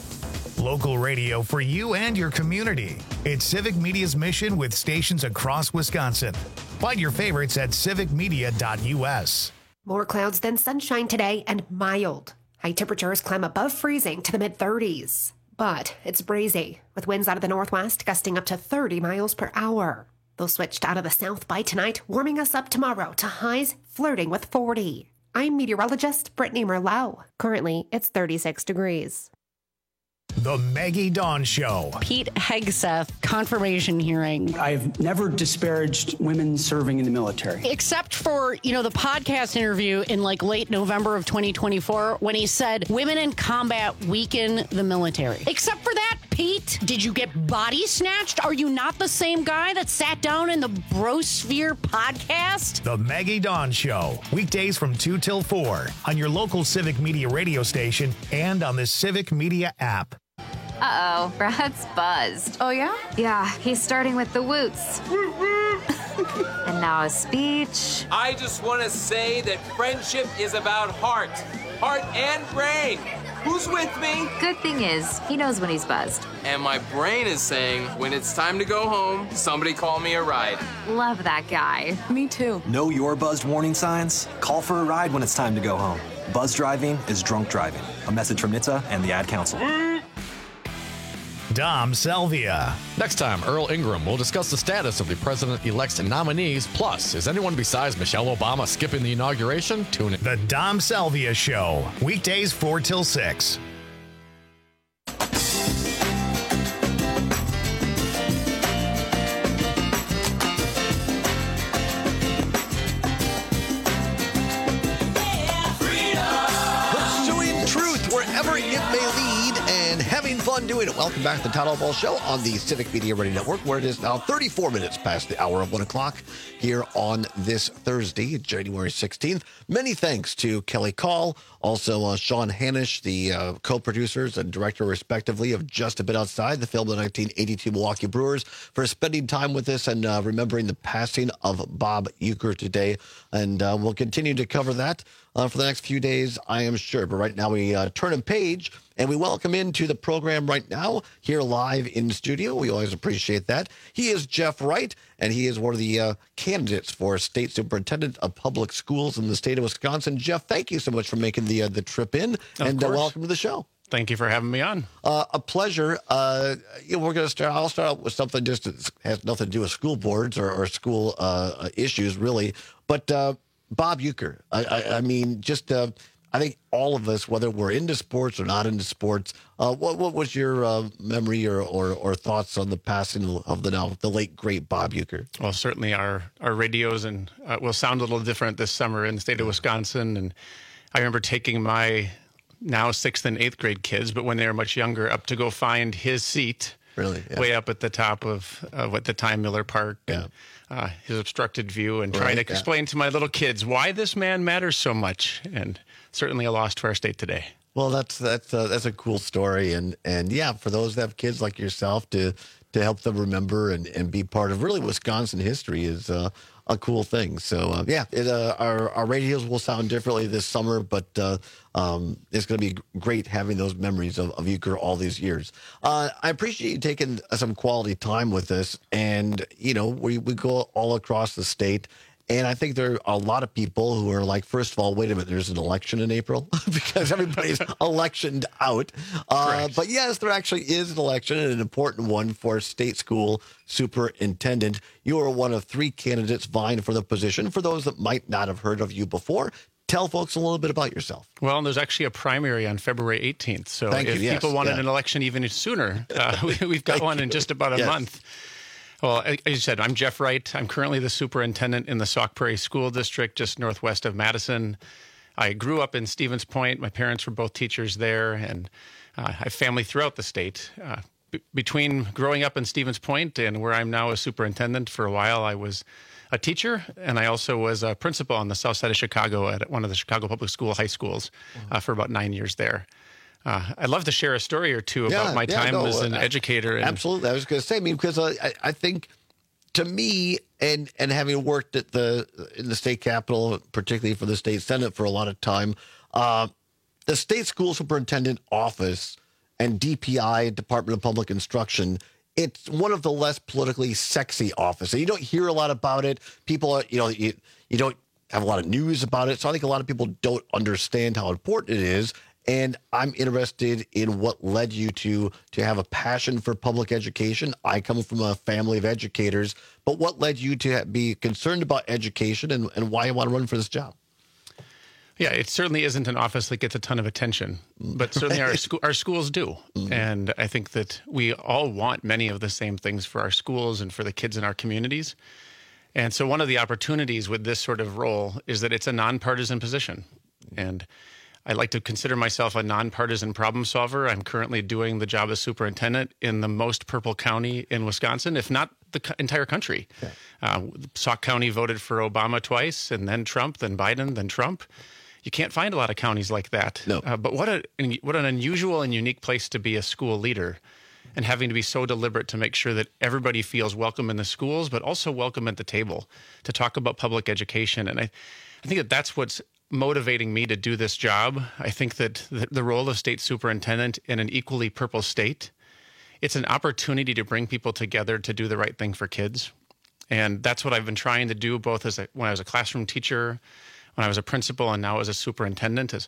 Speaker 1: Local radio for you and your community. It's Civic Media's mission with stations across Wisconsin. Find your favorites at civic media dot U S.
Speaker 9: More clouds than sunshine today and mild. High temperatures climb above freezing to the mid thirties. But it's breezy, with winds out of the northwest gusting up to thirty miles per hour. They'll switch out of the south by tonight, warming us up tomorrow to highs flirting with forty. I'm meteorologist Brittany Merlot. Currently, it's thirty-six degrees.
Speaker 1: The Maggie Dawn Show.
Speaker 11: Pete Hegseth confirmation hearing.
Speaker 2: I've never disparaged women serving in the military.
Speaker 11: Except for, you know, the podcast interview in like late November of twenty twenty-four when he said women in combat weaken the military. Except for that, Pete, did you get body snatched? Are you not the same guy that sat down in the Brosphere podcast?
Speaker 1: The Maggie Dawn Show. Weekdays from two till four on your local Civic Media radio station and on the Civic Media app.
Speaker 22: Uh-oh, Brad's buzzed.
Speaker 23: Oh, yeah?
Speaker 22: Yeah, he's starting with the woots. And now a speech.
Speaker 24: I just want to say that friendship is about heart. Heart and brain. Who's with me?
Speaker 22: Good thing is, he knows when he's buzzed.
Speaker 24: And my brain is saying, when it's time to go home, somebody call me a ride.
Speaker 22: Love that guy.
Speaker 23: Me too.
Speaker 25: Know your buzzed warning signs? Call for a ride when it's time to go home. Buzz driving is drunk driving. A message from N H T S A and the Ad Council.
Speaker 1: Dom Selvia.
Speaker 6: Next time, Earl Ingram will discuss the status of the president-elect's nominees. Plus, is anyone besides Michelle Obama skipping the inauguration? Tune in.
Speaker 1: The Dom Selvia Show, weekdays four till six.
Speaker 16: Wherever it may lead and having fun doing it. Welcome back to the Todd Ball Show on the Civic Media Radio Network, where it is now thirty-four minutes past the hour of one o'clock here on this Thursday, January sixteenth. Many thanks to Kelly Call, also uh, Sean Hanish, the uh, co-producers and director, respectively, of Just a Bit Outside, the film of the nineteen eighty-two Milwaukee Brewers, for spending time with us and uh, remembering the passing of Bob Uecker today. And uh, we'll continue to cover that Uh, for the next few days, I am sure. But right now, we uh, turn a page and we welcome into the program right now, here live in studio. We always appreciate that. He is Jeff Wright, and he is one of the uh, candidates for State Superintendent of Public Schools in the state of Wisconsin. Jeff, thank you so much for making the uh, the trip in,
Speaker 7: of
Speaker 16: and uh,
Speaker 7: course.
Speaker 16: welcome to the show.
Speaker 7: Thank you for having me on.
Speaker 16: Uh, a pleasure. Uh, you know, we're going to start. I'll start out with something just that has nothing to do with school boards or, or school uh, issues, really. But uh, Bob Uecker, I, I, I mean, just uh, I think all of us, whether we're into sports or not into sports, uh, what what was your uh, memory or, or or thoughts on the passing of the now the late great Bob Uecker?
Speaker 7: Well, certainly our our radios and uh, will sound a little different this summer in the state of Wisconsin. And I remember taking my now sixth and eighth grade kids, but when they were much younger, up to go find his seat.
Speaker 16: Really? Yeah.
Speaker 7: Way up at the top of, of at the time Miller Park.
Speaker 16: Yeah.
Speaker 7: And, uh, his obstructed view, and trying
Speaker 16: Right,
Speaker 7: to
Speaker 16: yeah.
Speaker 7: explain to my little kids why this man matters so much. And certainly a loss to our state today.
Speaker 16: Well, that's that's uh, that's a cool story, and and yeah, for those that have kids like yourself to to help them remember and, and be part of really Wisconsin history is uh, a cool thing. So uh, yeah, it, uh, our our radios will sound differently this summer, but uh, um, it's going to be great having those memories of, of Uecker all these years. Uh, I appreciate you taking some quality time with us, and you know we we go all across the state. And I think there are a lot of people who are like, first of all, wait a minute, there's an election in April because everybody's electioned out. Uh, but yes, there actually is an election, and an important one for state school superintendent. You are one of three candidates vying for the position. For those that might not have heard of you before, tell folks a little bit about yourself.
Speaker 7: Well, there's actually a primary on February eighteenth. So
Speaker 16: Thank
Speaker 7: if
Speaker 16: you, yes,
Speaker 7: people wanted
Speaker 16: yeah.
Speaker 7: an election even sooner, uh, we, we've got
Speaker 16: Thank
Speaker 7: one
Speaker 16: you.
Speaker 7: in just about a
Speaker 16: Yes.
Speaker 7: month. Well, as you said, I'm Jeff Wright. I'm currently the superintendent in the Sauk Prairie School District, just northwest of Madison. I grew up in Stevens Point. My parents were both teachers there, and uh, I have family throughout the state. Uh, b- between growing up in Stevens Point and where I'm now a superintendent, for a while I was a teacher, and I also was a principal on the south side of Chicago at one of the Chicago Public School high schools uh, for about nine years there. Uh, I'd love to share a story or two about
Speaker 16: Yeah,
Speaker 7: my
Speaker 16: yeah,
Speaker 7: time
Speaker 16: no,
Speaker 7: as an
Speaker 16: uh,
Speaker 7: educator. And,
Speaker 16: Absolutely. I was going to say, I mean, because uh, I, I think to me, and and having worked at the in the state capitol, particularly for the state senate for a lot of time, uh, the state school superintendent office and D P I, Department of Public Instruction, it's one of the less politically sexy offices. You don't hear a lot about it. People, are, you know, you, you don't have a lot of news about it. So I think a lot of people don't understand how important it is. And I'm interested in what led you to to have a passion for public education. I come from a family of educators, but what led you to be concerned about education, and, and why you want to run for this job?
Speaker 7: Yeah, it certainly isn't an office that gets a ton of attention, but certainly our scho- our schools do. Mm-hmm. And I think that we all want many of the same things for our schools and for the kids in our communities. And so one of the opportunities with this sort of role is that it's a nonpartisan position. And I like to consider myself a nonpartisan problem solver. I'm currently doing the job as superintendent in the most purple county in Wisconsin, if not the co- entire country. Yeah. Uh, Sauk County voted for Obama twice, and then Trump, then Biden, then Trump. You can't find a lot of counties like that.
Speaker 16: No.
Speaker 7: Uh, but what a what an unusual and unique place to be a school leader, and having to be so deliberate to make sure that everybody feels welcome in the schools, but also welcome at the table to talk about public education. And I, I think that that's what's motivating me to do this job. I think that the, the role of state superintendent in an equally purple state, it's an opportunity to bring people together to do the right thing for kids. And that's what I've been trying to do, both as a, when I was a classroom teacher, when I was a principal, and now as a superintendent, is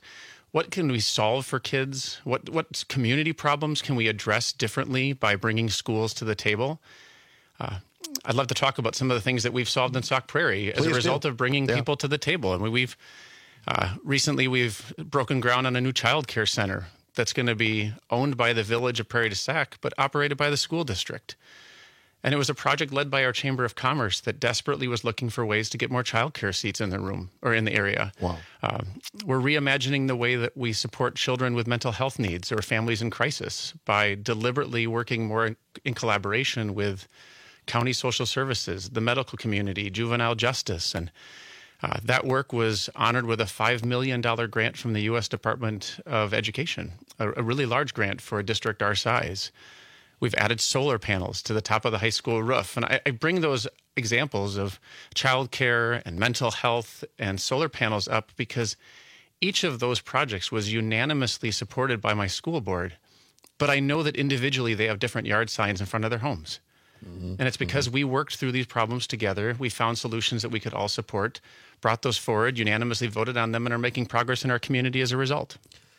Speaker 7: what can we solve for kids? What what community problems can we address differently by bringing schools to the table? Uh, I'd love to talk about some of the things that we've solved in Sauk Prairie as
Speaker 16: Please
Speaker 7: a result
Speaker 16: do.
Speaker 7: of bringing
Speaker 16: Yeah.
Speaker 7: people to the table. I mean, we've uh, recently we've broken ground on a new child care center that's going to be owned by the Village of Prairie du Sac, but operated by the school district. And it was a project led by our Chamber of Commerce that desperately was looking for ways to get more childcare seats in the room or in the area.
Speaker 16: Wow.
Speaker 7: Um, we're reimagining the way that we support children with mental health needs or families in crisis by deliberately working more in, in collaboration with county social services, the medical community, juvenile justice. And uh, that work was honored with a five million dollars grant from the U S Department of Education, a, a really large grant for a district our size. We've added solar panels to the top of the high school roof. And I, I bring those examples of childcare and mental health and solar panels up because each of those projects was unanimously supported by my school board. But I know that individually they have different yard signs in front of their homes. Mm-hmm. And it's because mm-hmm. we worked through these problems together. We found solutions that we could all support, brought those forward, unanimously voted on them, and are making progress in our community as a result.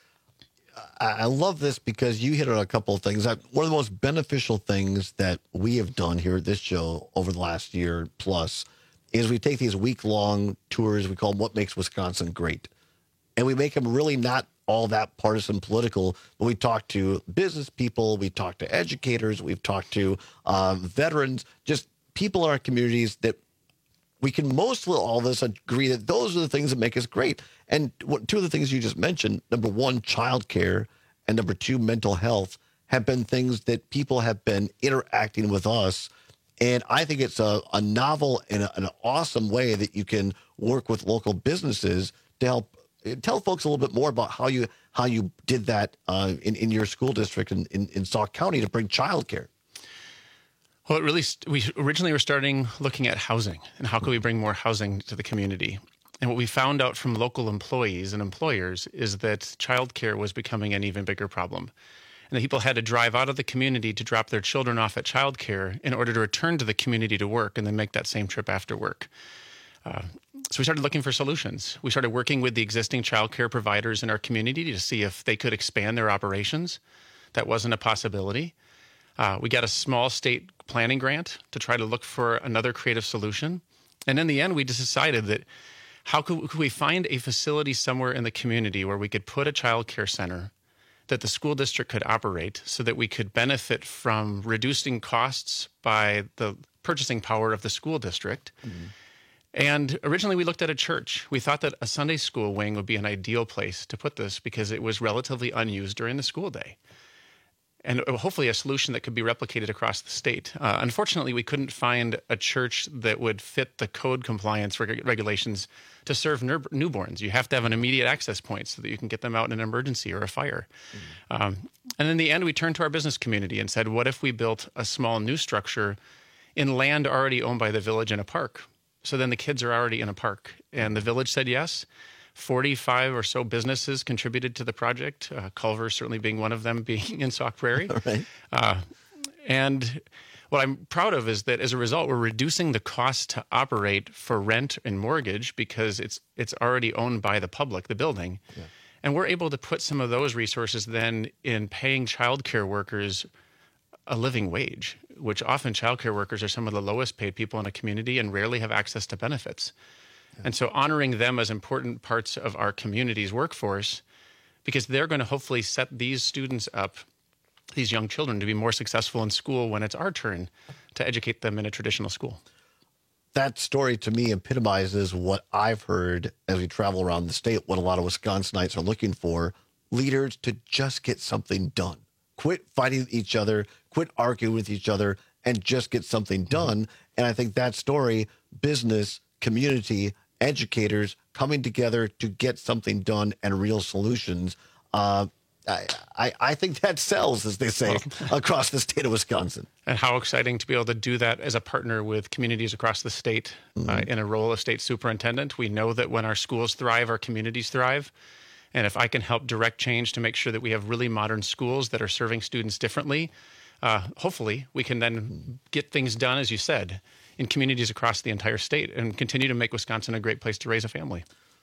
Speaker 16: I love this because you hit on a couple of things. One of the most beneficial things that we have done here at this show over the last year plus is we take these week-long tours. We call them What Makes Wisconsin Great. And we make them really not all that partisan political, but we talk to business people, we talk to educators, we've talked to um, veterans, just people in our communities that we can mostly all of us agree that those are the things that make us great. And what, two of the things you just mentioned, number one, childcare, and number two, mental health, have been things that people have been interacting with us. And I think it's a, a novel and a, an awesome way that you can work with local businesses to help tell folks a little bit more about how you how you did that uh, in, in your school district in, in, in Sauk County to bring childcare.
Speaker 7: Well, it really, we originally were starting looking at housing and how could we bring more housing to the community. And what we found out from local employees and employers is that childcare was becoming an even bigger problem. And that people had to drive out of the community to drop their children off at childcare in order to return to the community to work and then make that same trip after work. Uh, so we started looking for solutions. We started working with the existing childcare providers in our community to see if they could expand their operations. That wasn't a possibility. Uh, we got a small state planning grant to try to look for another creative solution. And in the end, we just decided that how could, could we find a facility somewhere in the community where we could put a child care center that the school district could operate so that we could benefit from reducing costs by the purchasing power of the school district. Mm-hmm. And originally we looked at a church. We thought that a Sunday school wing would be an ideal place to put this because it was relatively unused during the school day. And hopefully a solution that could be replicated across the state. Uh, unfortunately, we couldn't find a church that would fit the code compliance reg- regulations to serve ner- newborns. You have to have an immediate access point so that you can get them out in an emergency or a fire. Mm-hmm. Um, and in the end, we turned to our business community and said, what if we built a small new structure in land already owned by the village in a park? So then the kids are already in a park. And the village said yes. forty-five or so businesses contributed to the project, uh, Culver certainly being one of them, being in Sauk Prairie.
Speaker 16: Right.
Speaker 7: Uh, and what I'm proud of is that as a result, we're reducing the cost to operate for rent and mortgage because it's it's already owned by the public, the building. Yeah. And we're able to put some of those resources then in paying childcare workers a living wage, which often childcare workers are some of the lowest paid people in a community and rarely have access to benefits. And so honoring them as important parts of our community's workforce, because they're going to hopefully set these students up, these young children, to be more successful in school when it's our turn to educate them in a traditional school.
Speaker 16: That story to me epitomizes what I've heard as we travel around the state, what a lot of Wisconsinites are looking for, leaders to just get something done. Quit fighting each other, quit arguing with each other, and just get something done. And I think that story, business, community, educators coming together to get something done and real solutions. Uh, I, I, I think that sells, as they say, across the state of Wisconsin.
Speaker 7: And how exciting to be able to do that as a partner with communities across the state mm-hmm. uh, in a role of state superintendent. We know that when our schools thrive, our communities thrive. And if I can help direct change to make sure that we have really modern schools that are serving students differently, uh, hopefully we can then get things done, as you said, in communities across the entire state and continue to make Wisconsin a great place to raise a family.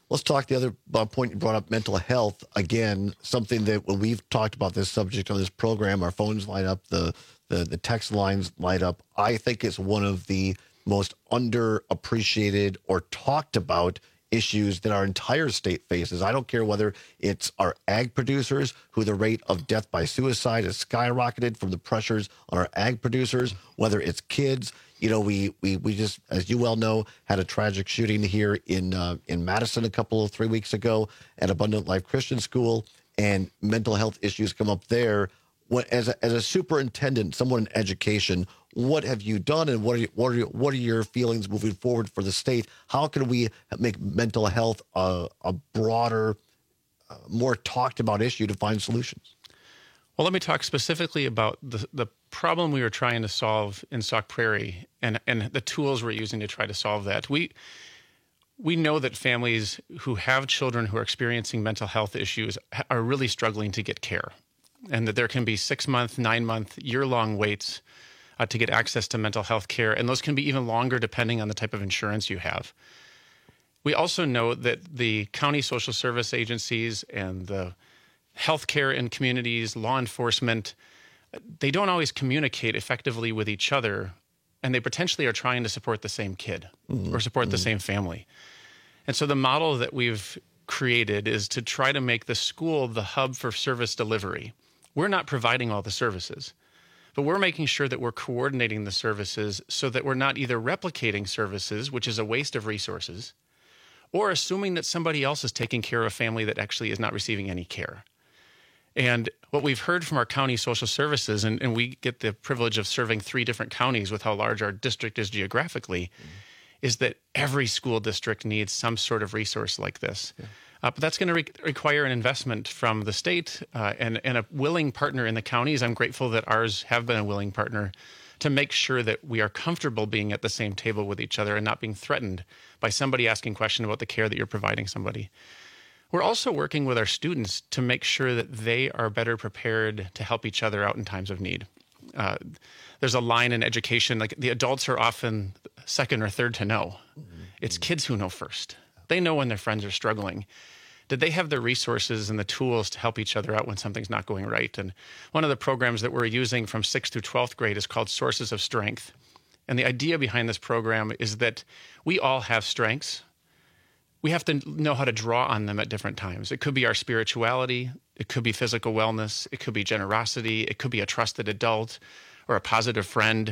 Speaker 16: Let's talk the other uh, point you brought up, mental health. Again, something that when we've talked about this subject on this program, our phones light up, the, the, the text lines light up. I think it's one of the most underappreciated or talked about issues that our entire state faces. I don't care whether it's our ag producers, who the rate of death by suicide has skyrocketed from the pressures on our ag producers, whether it's kids. You know, we we we just, as you well know, had a tragic shooting here in uh, in Madison a couple of three weeks ago at Abundant Life Christian School, and mental health issues come up there. What, as a, as a superintendent, someone in education, what have you done, and what are you, what are you, what are your feelings moving forward for the state? How can we make mental health a, a broader, uh, more talked about issue to find solutions?
Speaker 7: Well, let me talk specifically about the, the problem we were trying to solve in Sauk Prairie and, and the tools we're using to try to solve that. We we know that families who have children who are experiencing mental health issues are really struggling to get care, and that there can be six-month, nine-month, year-long waits uh, to get access to mental health care, and those can be even longer depending on the type of insurance you have. We also know that the county social service agencies and the healthcare in communities, law enforcement, they don't always communicate effectively with each other, and they potentially are trying to support the same kid mm-hmm. or support mm-hmm. the same family. And so the model that we've created is to try to make the school the hub for service delivery. We're not providing all the services, but we're making sure that we're coordinating the services so that we're not either replicating services, which is a waste of resources, or assuming that somebody else is taking care of a family that actually is not receiving any care. And what we've heard from our county social services, and, and we get the privilege of serving three different counties with how large our district is geographically, mm-hmm. is that every school district needs some sort of resource like this. Yeah. Uh, but that's going to re- require an investment from the state uh, and, and a willing partner in the counties. I'm grateful that ours have been a willing partner to make sure that we are comfortable being at the same table with each other and not being threatened by somebody asking questions about the care that you're providing somebody. We're also working with our students to make sure that they are better prepared to help each other out in times of need. Uh, there's a line in education, like the adults are often second or third to know. Mm-hmm. It's kids who know first. They know when their friends are struggling. Did they have the resources and the tools to help each other out when something's not going right? And one of the programs that we're using from sixth through twelfth grade is called Sources of Strength. And the idea behind this program is that we all have strengths. We have to know how to draw on them at different times. It could be our spirituality. It could be physical wellness. It could be generosity. It could be a trusted adult or a positive friend.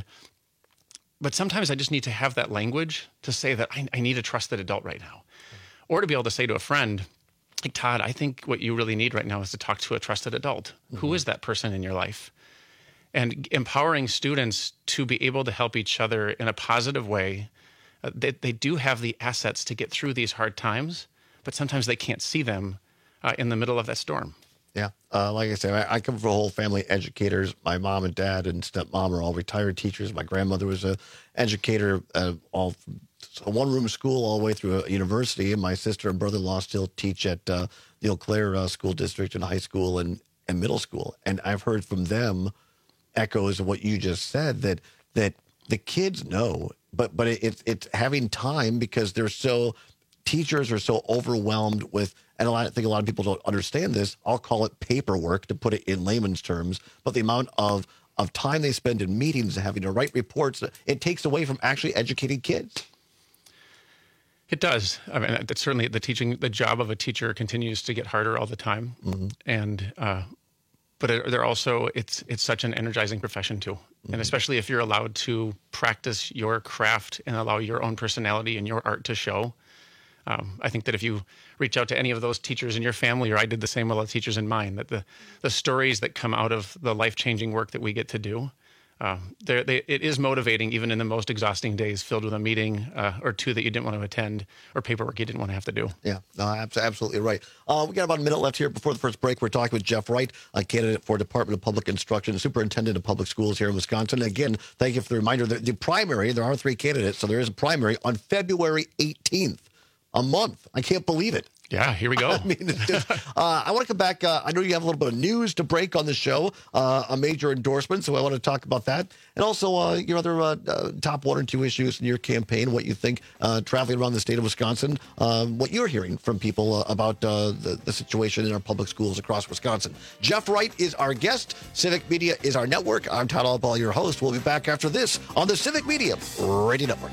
Speaker 7: But sometimes I just need to have that language to say that I, I need a trusted adult right now. Mm-hmm. Or to be able to say to a friend, like, Todd, I think what you really need right now is to talk to a trusted adult. Mm-hmm. Who is that person in your life? And empowering students to be able to help each other in a positive way. Uh, they, they do have the assets to get through these hard times, but sometimes they can't see them uh, in the middle of that storm.
Speaker 16: Yeah. Uh, like I said, I, I come from a whole family of educators. My mom and dad and stepmom are all retired teachers. My grandmother was an educator, uh, all from a one-room school all the way through a university. And my sister and brother-in-law still teach at uh, the Eau Claire uh, School District in high school and, and middle school. And I've heard from them echoes of what you just said, that that the kids know, but but it's it's having time because they're so teachers are so overwhelmed with, and a lot, I think a lot of people don't understand this. I'll call it paperwork to put it in layman's terms, but the amount of of time they spend in meetings, having to write reports, it takes away from actually educating kids.
Speaker 7: It does. I mean, that's certainly the teaching. The job of a teacher continues to get harder all the time, mm-hmm. and. Uh, But they're also, it's it's such an energizing profession too. Mm-hmm. And especially if you're allowed to practice your craft and allow your own personality and your art to show. Um, I think that if you reach out to any of those teachers in your family, or I did the same with the teachers in mine, that the, the stories that come out of the life-changing work that we get to do, uh, they, it is motivating even in the most exhausting days filled with a meeting uh, or two that you didn't want to attend or paperwork you didn't want to have to do.
Speaker 16: Yeah, no, absolutely right. Uh, we got about a minute left here before the first break. We're talking with Jeff Wright, a candidate for Department of Public Instruction, Superintendent of Public Schools here in Wisconsin. Again, thank you for the reminder. The, the primary, there are three candidates, so there is a primary on February eighteenth, a month. I can't believe it.
Speaker 7: Yeah, here we go.
Speaker 16: I mean, it's just, uh, I want to come back. Uh, I know you have a little bit of news to break on the show, uh, a major endorsement, so I want to talk about that. And also uh, your other uh, uh, top one or two issues in your campaign, what you think uh, traveling around the state of Wisconsin, um, what you're hearing from people uh, about uh, the, the situation in our public schools across Wisconsin. Jeff Wright is our guest. Civic Media is our network. I'm Todd Albaugh, your host. We'll be back after this on the Civic Media Radio Network.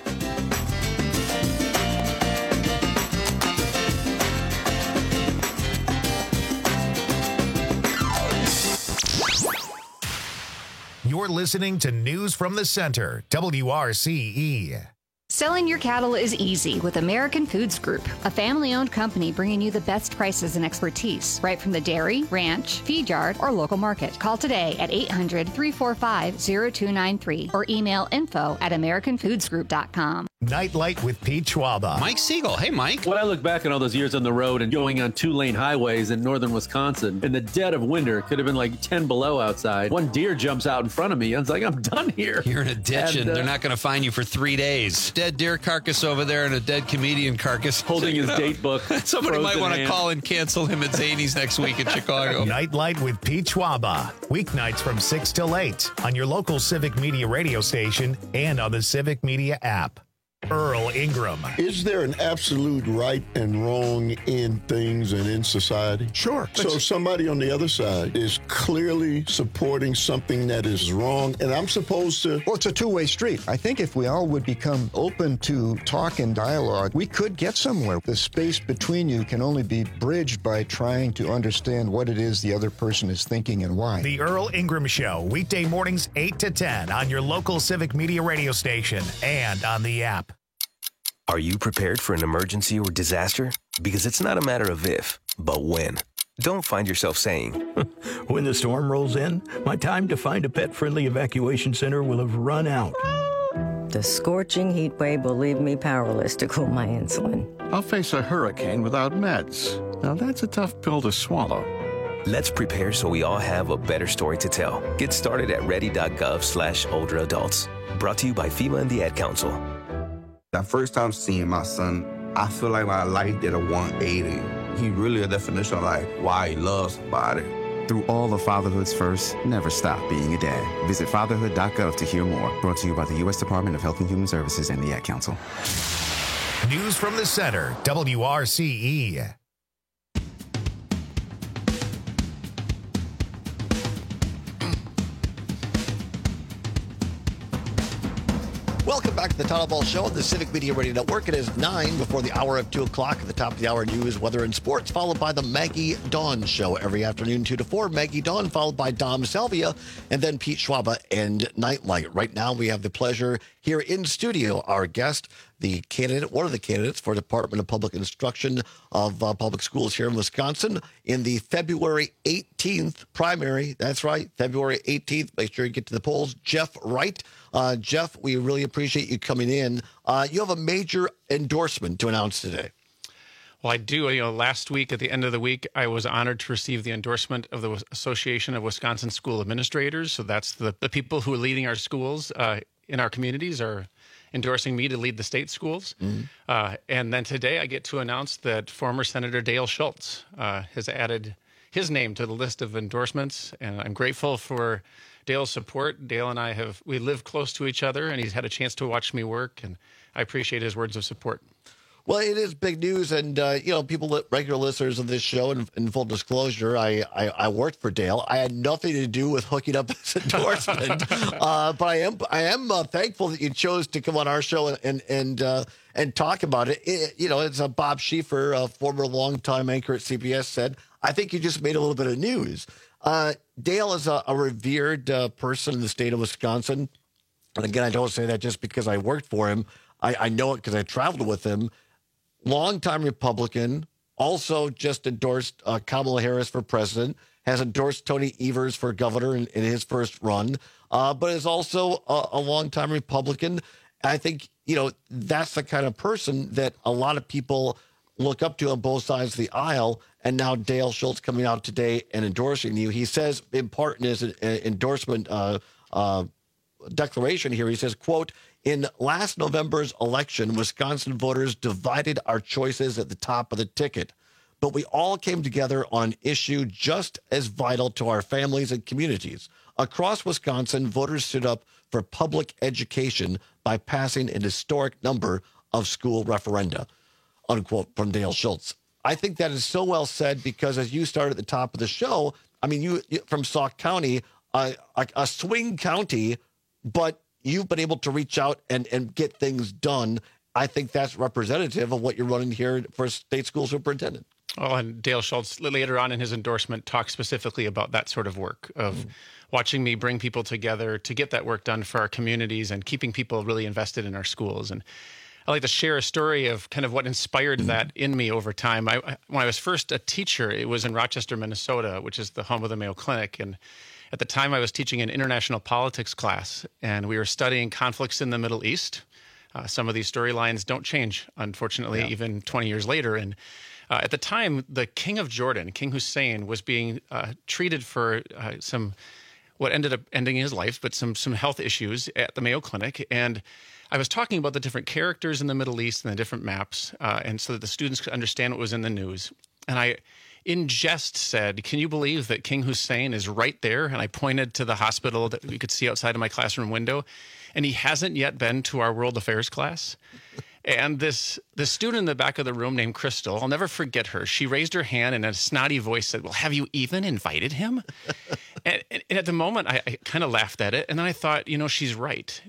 Speaker 1: You're listening to News from the Center, W R C E.
Speaker 22: Selling your cattle is easy with American Foods Group, a family-owned company bringing you the best prices and expertise right from the dairy, ranch, feed yard, or local market. Call today at eight hundred, three four five, zero two nine three or email info at american foods group dot com.
Speaker 1: Nightlight with Pete Schwaba.
Speaker 12: Mike Siegel. Hey, Mike.
Speaker 8: When I look back on all those years on the road and going on two-lane highways in northern Wisconsin, in the dead of winter, it could have been like ten below outside. One deer jumps out in front of me. I was like, I'm done here.
Speaker 12: You're in a ditch, and,
Speaker 8: and uh,
Speaker 12: they're not going to find you for three days. Dead deer carcass over there and a dead comedian carcass.
Speaker 8: Holding his date book.
Speaker 12: Somebody might want to
Speaker 8: hand.
Speaker 12: call and cancel him at Zany's next week in Chicago.
Speaker 1: Nightlight with Pete Schwaba. Weeknights from six till eight on your local Civic Media radio station and on the Civic Media app. Earl Ingram.
Speaker 10: Is there an absolute right and wrong in things and in society?
Speaker 13: Sure.
Speaker 10: So somebody on the other side is clearly supporting something that is wrong, and I'm supposed to...
Speaker 13: Well, it's a two-way street. I think if we all would become open to talk and dialogue, we could get somewhere. The space between you can only be bridged by trying to understand what it is the other person is thinking and why.
Speaker 1: The Earl Ingram Show, weekday mornings eight to ten on your local Civic Media radio station and on the app.
Speaker 14: Are you prepared for an emergency or disaster? Because it's not a matter of if, but when. Don't find yourself saying,
Speaker 23: when the storm rolls in, my time to find a pet-friendly evacuation center will have run out.
Speaker 26: The scorching heat wave will leave me powerless to cool my insulin.
Speaker 27: I'll face a hurricane without meds. Now that's a tough pill to swallow.
Speaker 14: Let's prepare so we all have a better story to tell. Get started at ready.gov slash older adults. Brought to you by FEMA and the Ad Council.
Speaker 28: That first time seeing my son, I feel like my life did a one eighty. He really a definition of like why he loves somebody.
Speaker 29: Through all of Fatherhood's first, never stop being a dad. Visit fatherhood dot gov to hear more. Brought to you by the U S Department of Health and Human Services and the Ad Council.
Speaker 1: News from the Center, W R C E.
Speaker 16: Welcome back to the Todd Albaugh Show on the Civic Media Radio Network. It is nine before the hour of two o'clock. At the top of the hour, news, weather, and sports, followed by the Maggie Dawn Show every afternoon, two to four. Maggie Dawn, followed by Dom Salvia, and then Pete Schwaba and Nightlight. Right now, we have the pleasure here in studio, our guest, the candidate, one of the candidates for Department of Public Instruction of uh, Public Schools here in Wisconsin in the February eighteenth primary. That's right, February eighteenth. Make sure you get to the polls. Jeff Wright. Uh, Jeff, we really appreciate you coming in. Uh, you have a major endorsement to announce today.
Speaker 7: Well, I do. You know, last week, at the end of the week, I was honored to receive the endorsement of the Association of Wisconsin School Administrators. So that's the, the people who are leading our schools uh, in our communities are endorsing me to lead the state schools. Mm-hmm. Uh, and then today I get to announce that former Senator Dale Schultz uh, has added his name to the list of endorsements. And I'm grateful for Dale's support. Dale and I have, we live close to each other, and he's had a chance to watch me work, and I appreciate his words of support.
Speaker 16: Well, it is big news, and, uh, you know, people, regular listeners of this show, in, in full disclosure, I, I, I worked for Dale. I had nothing to do with hooking up this endorsement, uh, but I am I am uh, thankful that you chose to come on our show and and and, uh, and talk about it. it. You know, it's uh, Bob Schieffer, a former longtime anchor at C B S, said, I think you just made a little bit of news. Uh, Dale is a, a revered uh, person in the state of Wisconsin. And again, I don't say that just because I worked for him. I, I know it because I traveled with him. Longtime Republican, also just endorsed uh, Kamala Harris for president, has endorsed Tony Evers for governor in, in his first run, uh, but is also a, a longtime Republican. I think, you know, that's the kind of person that a lot of people look up to on both sides of the aisle. And now Dale Schultz coming out today and endorsing you. He says, in part in his uh, endorsement uh, uh, declaration here, he says, quote, In last November's election, Wisconsin voters divided our choices at the top of the ticket. But we all came together on an issue just as vital to our families and communities. Across Wisconsin, voters stood up for public education by passing an historic number of school referenda, unquote, from Dale Schultz. I think that is so well said because as you started at the top of the show, I mean, you, you from Sauk County, uh, a, a swing county, but you've been able to reach out and, and get things done. I think that's representative of what you're running here for state school superintendent.
Speaker 7: Oh, and Dale Schultz later on in his endorsement talked specifically about that sort of work of mm. watching me bring people together to get that work done for our communities and keeping people really invested in our schools. And I like to share a story of kind of what inspired mm. that in me over time. I, when I was first a teacher, it was in Rochester, Minnesota, which is the home of the Mayo Clinic. And at the time, I was teaching an international politics class, and we were studying conflicts in the Middle East. Uh, some of these storylines don't change, unfortunately, yeah. even twenty years later. And Uh, at the time, the King of Jordan, King Hussein, was being uh, treated for uh, some, what ended up ending his life, but some some health issues at the Mayo Clinic. And I was talking about the different characters in the Middle East and the different maps, uh, and so that the students could understand what was in the news. And I, in jest, said, "Can you believe that King Hussein is right there?" And I pointed to the hospital that we could see outside of my classroom window, and he hasn't yet been to our world affairs class. And this this student in the back of the room named Crystal, I'll never forget her. She raised her hand and in a snotty voice said, "Well, have you even invited him?" and, and, and at the moment, I, I kind of laughed at it. And then I thought, you know, she's right.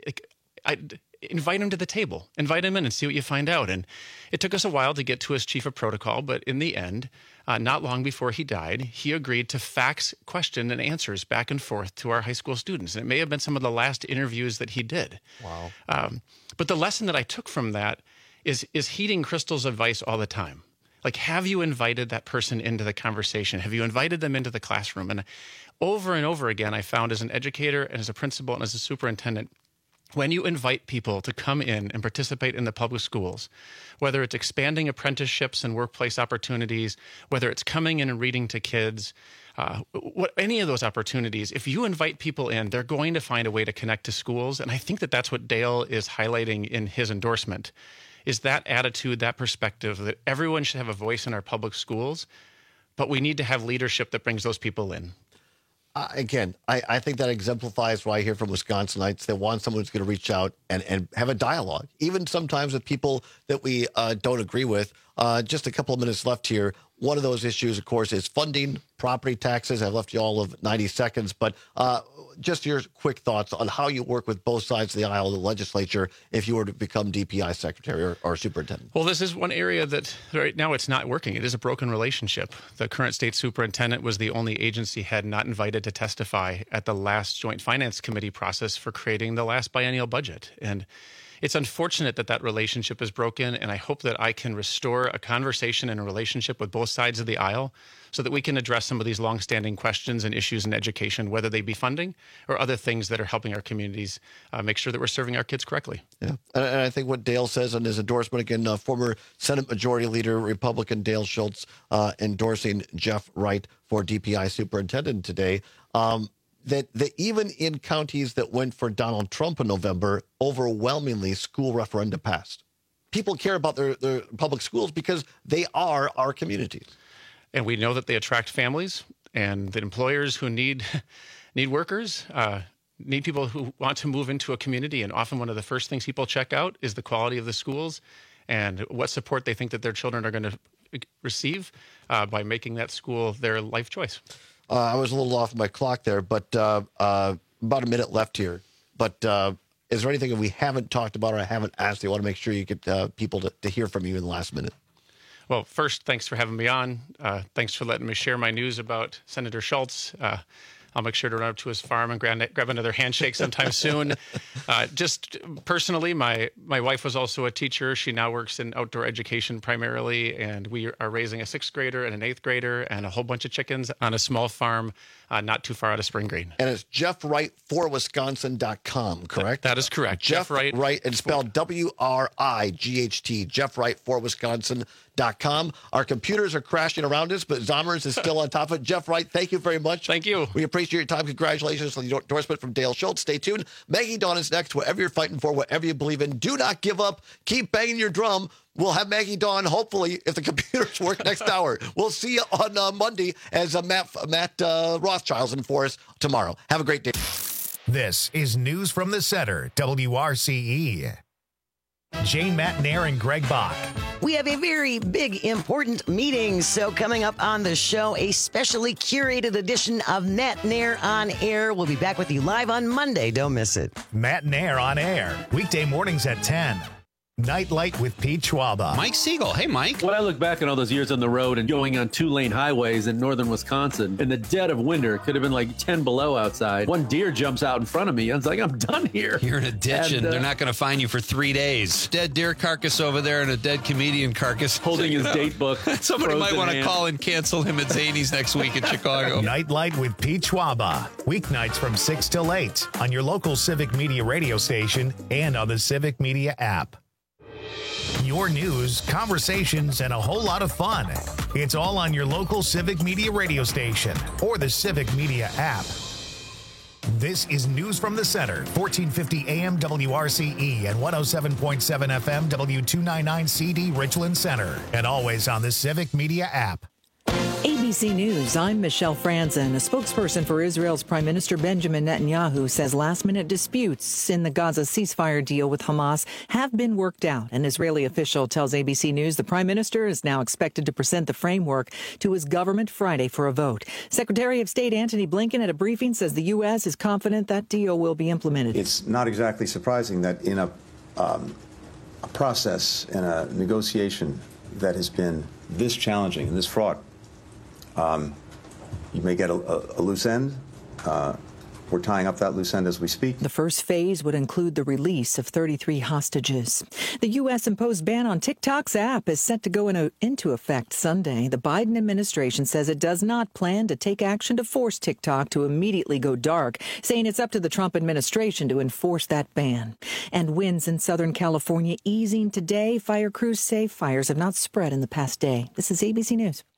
Speaker 7: I, I invite him to the table. Invite him in and see what you find out. And it took us a while to get to his chief of protocol. But in the end, uh, not long before he died, he agreed to fax question and answers back and forth to our high school students. And it may have been some of the last interviews that he did.
Speaker 16: Wow.
Speaker 7: Um, but the lesson that I took from that is, is heeding Crystal's advice all the time. Like, have you invited that person into the conversation? Have you invited them into the classroom? And over and over again, I found as an educator and as a principal and as a superintendent, when you invite people to come in and participate in the public schools, whether it's expanding apprenticeships and workplace opportunities, whether it's coming in and reading to kids, uh, what, any of those opportunities, if you invite people in, they're going to find a way to connect to schools. And I think that that's what Dale is highlighting in his endorsement, is that attitude, that perspective that everyone should have a voice in our public schools, but we need to have leadership that brings those people in.
Speaker 16: Uh, again, I, I think that exemplifies what I hear from Wisconsinites. They want someone who's going to reach out and, and have a dialogue, even sometimes with people that we uh, don't agree with. Uh, just a couple of minutes left here. One of those issues, of course, is funding, property taxes. I've left you all of ninety seconds, but uh, just your quick thoughts on how you work with both sides of the aisle of the legislature if you were to become D P I secretary or, or superintendent.
Speaker 7: Well, this is one area that right now it's not working. It is a broken relationship. The current state superintendent was the only agency head not invited to testify at the last Joint Finance Committee process for creating the last biennial budget. And it's unfortunate that that relationship is broken, and I hope that I can restore a conversation and a relationship with both sides of the aisle so that we can address some of these longstanding questions and issues in education, whether they be funding or other things that are helping our communities uh, make sure that we're serving our kids correctly.
Speaker 16: Yeah, and, and I think what Dale says in his endorsement, again, uh, former Senate Majority Leader, Republican Dale Schultz, uh, endorsing Jeff Wright for D P I superintendent today, um, that, that even in counties that went for Donald Trump in November, overwhelmingly school referenda passed. People care about their, their public schools because they are our communities.
Speaker 7: And we know that they attract families and that employers who need need workers, uh, need people who want to move into a community. And often one of the first things people check out is the quality of the schools and what support they think that their children are going to receive uh, by making that school their life choice.
Speaker 16: Uh, I was a little off my clock there, but uh, uh, about a minute left here. But uh, is there anything that we haven't talked about or I haven't asked? I want to make sure you get uh, people to, to hear from you in the last minute.
Speaker 7: Well, first, thanks for having me on. Uh, thanks for letting me share my news about Senator Schultz. Uh, I'll make sure to run up to his farm and grab, grab another handshake sometime soon. Uh, just personally, my, my wife was also a teacher. She now works in outdoor education primarily, and we are raising a sixth grader and an eighth grader and a whole bunch of chickens on a small farm uh, not too far out of Spring Green.
Speaker 16: And it's Jeff Wright for Wisconsin dot com, correct?
Speaker 7: That, that is correct.
Speaker 16: Jeff, Jeff Wright. Wright, and spelled W R I G H T, Jeff Wright for Wisconsin dot com. Our computers are crashing around us, but Zommers is still on top of it. Jeff Wright, thank you very much.
Speaker 7: Thank you.
Speaker 16: We appreciate appreciate your time. Congratulations on the endorsement from Dale Schultz. Stay tuned. Maggie Dawn is next. Whatever you're fighting for, whatever you believe in, do not give up. Keep banging your drum. We'll have Maggie Dawn, hopefully, if the computers work next hour. We'll see you on uh, Monday as uh, Matt, Matt uh, Rothschild's in for us tomorrow. Have a great day.
Speaker 1: This is News from the Center, W R C E. Jane Matnair and Greg Bach.
Speaker 3: We have a very big, important meeting. So coming up on the show, a specially curated edition of Matnair on Air. We'll be back with you live on Monday. Don't miss it.
Speaker 1: Matnair on Air, weekday mornings at ten. Nightlight with Pete Schwaba.
Speaker 12: Mike Siegel. Hey, Mike.
Speaker 8: When I look back on all those years on the road and going on two-lane highways in northern Wisconsin, in the dead of winter, it could have been like ten below outside. One deer jumps out in front of me. I was like, I'm done here.
Speaker 12: You're in a ditch, and,
Speaker 8: and uh,
Speaker 12: they're not going to find you for three days. Dead deer carcass over there and a dead comedian carcass.
Speaker 8: Holding his date book.
Speaker 12: Somebody might want to call and cancel him at Zany's next week in Chicago.
Speaker 1: Nightlight with Pete Schwaba. Weeknights from six till eight on your local Civic Media radio station and on the Civic Media app. Your news, conversations, and a whole lot of fun. It's all on your local Civic Media radio station or the Civic Media app. This is News from the Center, fourteen fifty A M W R C E and one oh seven point seven F M W two ninety-nine C D Richland Center, and always on the Civic Media app.
Speaker 4: A B C News, I'm Michelle Franzen. A spokesperson for Israel's Prime Minister Benjamin Netanyahu says last-minute disputes in the Gaza ceasefire deal with Hamas have been worked out. An Israeli official tells A B C News the Prime Minister is now expected to present the framework to his government Friday for a vote. Secretary of State Antony Blinken at a briefing says the U S is confident that deal will be implemented.
Speaker 5: It's not exactly surprising that in a, um, a process and a negotiation that has been this challenging and this fraught, Um, you may get a, a, a loose end. Uh, we're tying up that loose end as we speak.
Speaker 4: The first phase would include the release of thirty-three hostages. The U S imposed ban on TikTok's app is set to go into, into effect Sunday. The Biden administration says it does not plan to take action to force TikTok to immediately go dark, saying it's up to the Trump administration to enforce that ban. And winds in Southern California easing today. Fire crews say fires have not spread in the past day. This is A B C News.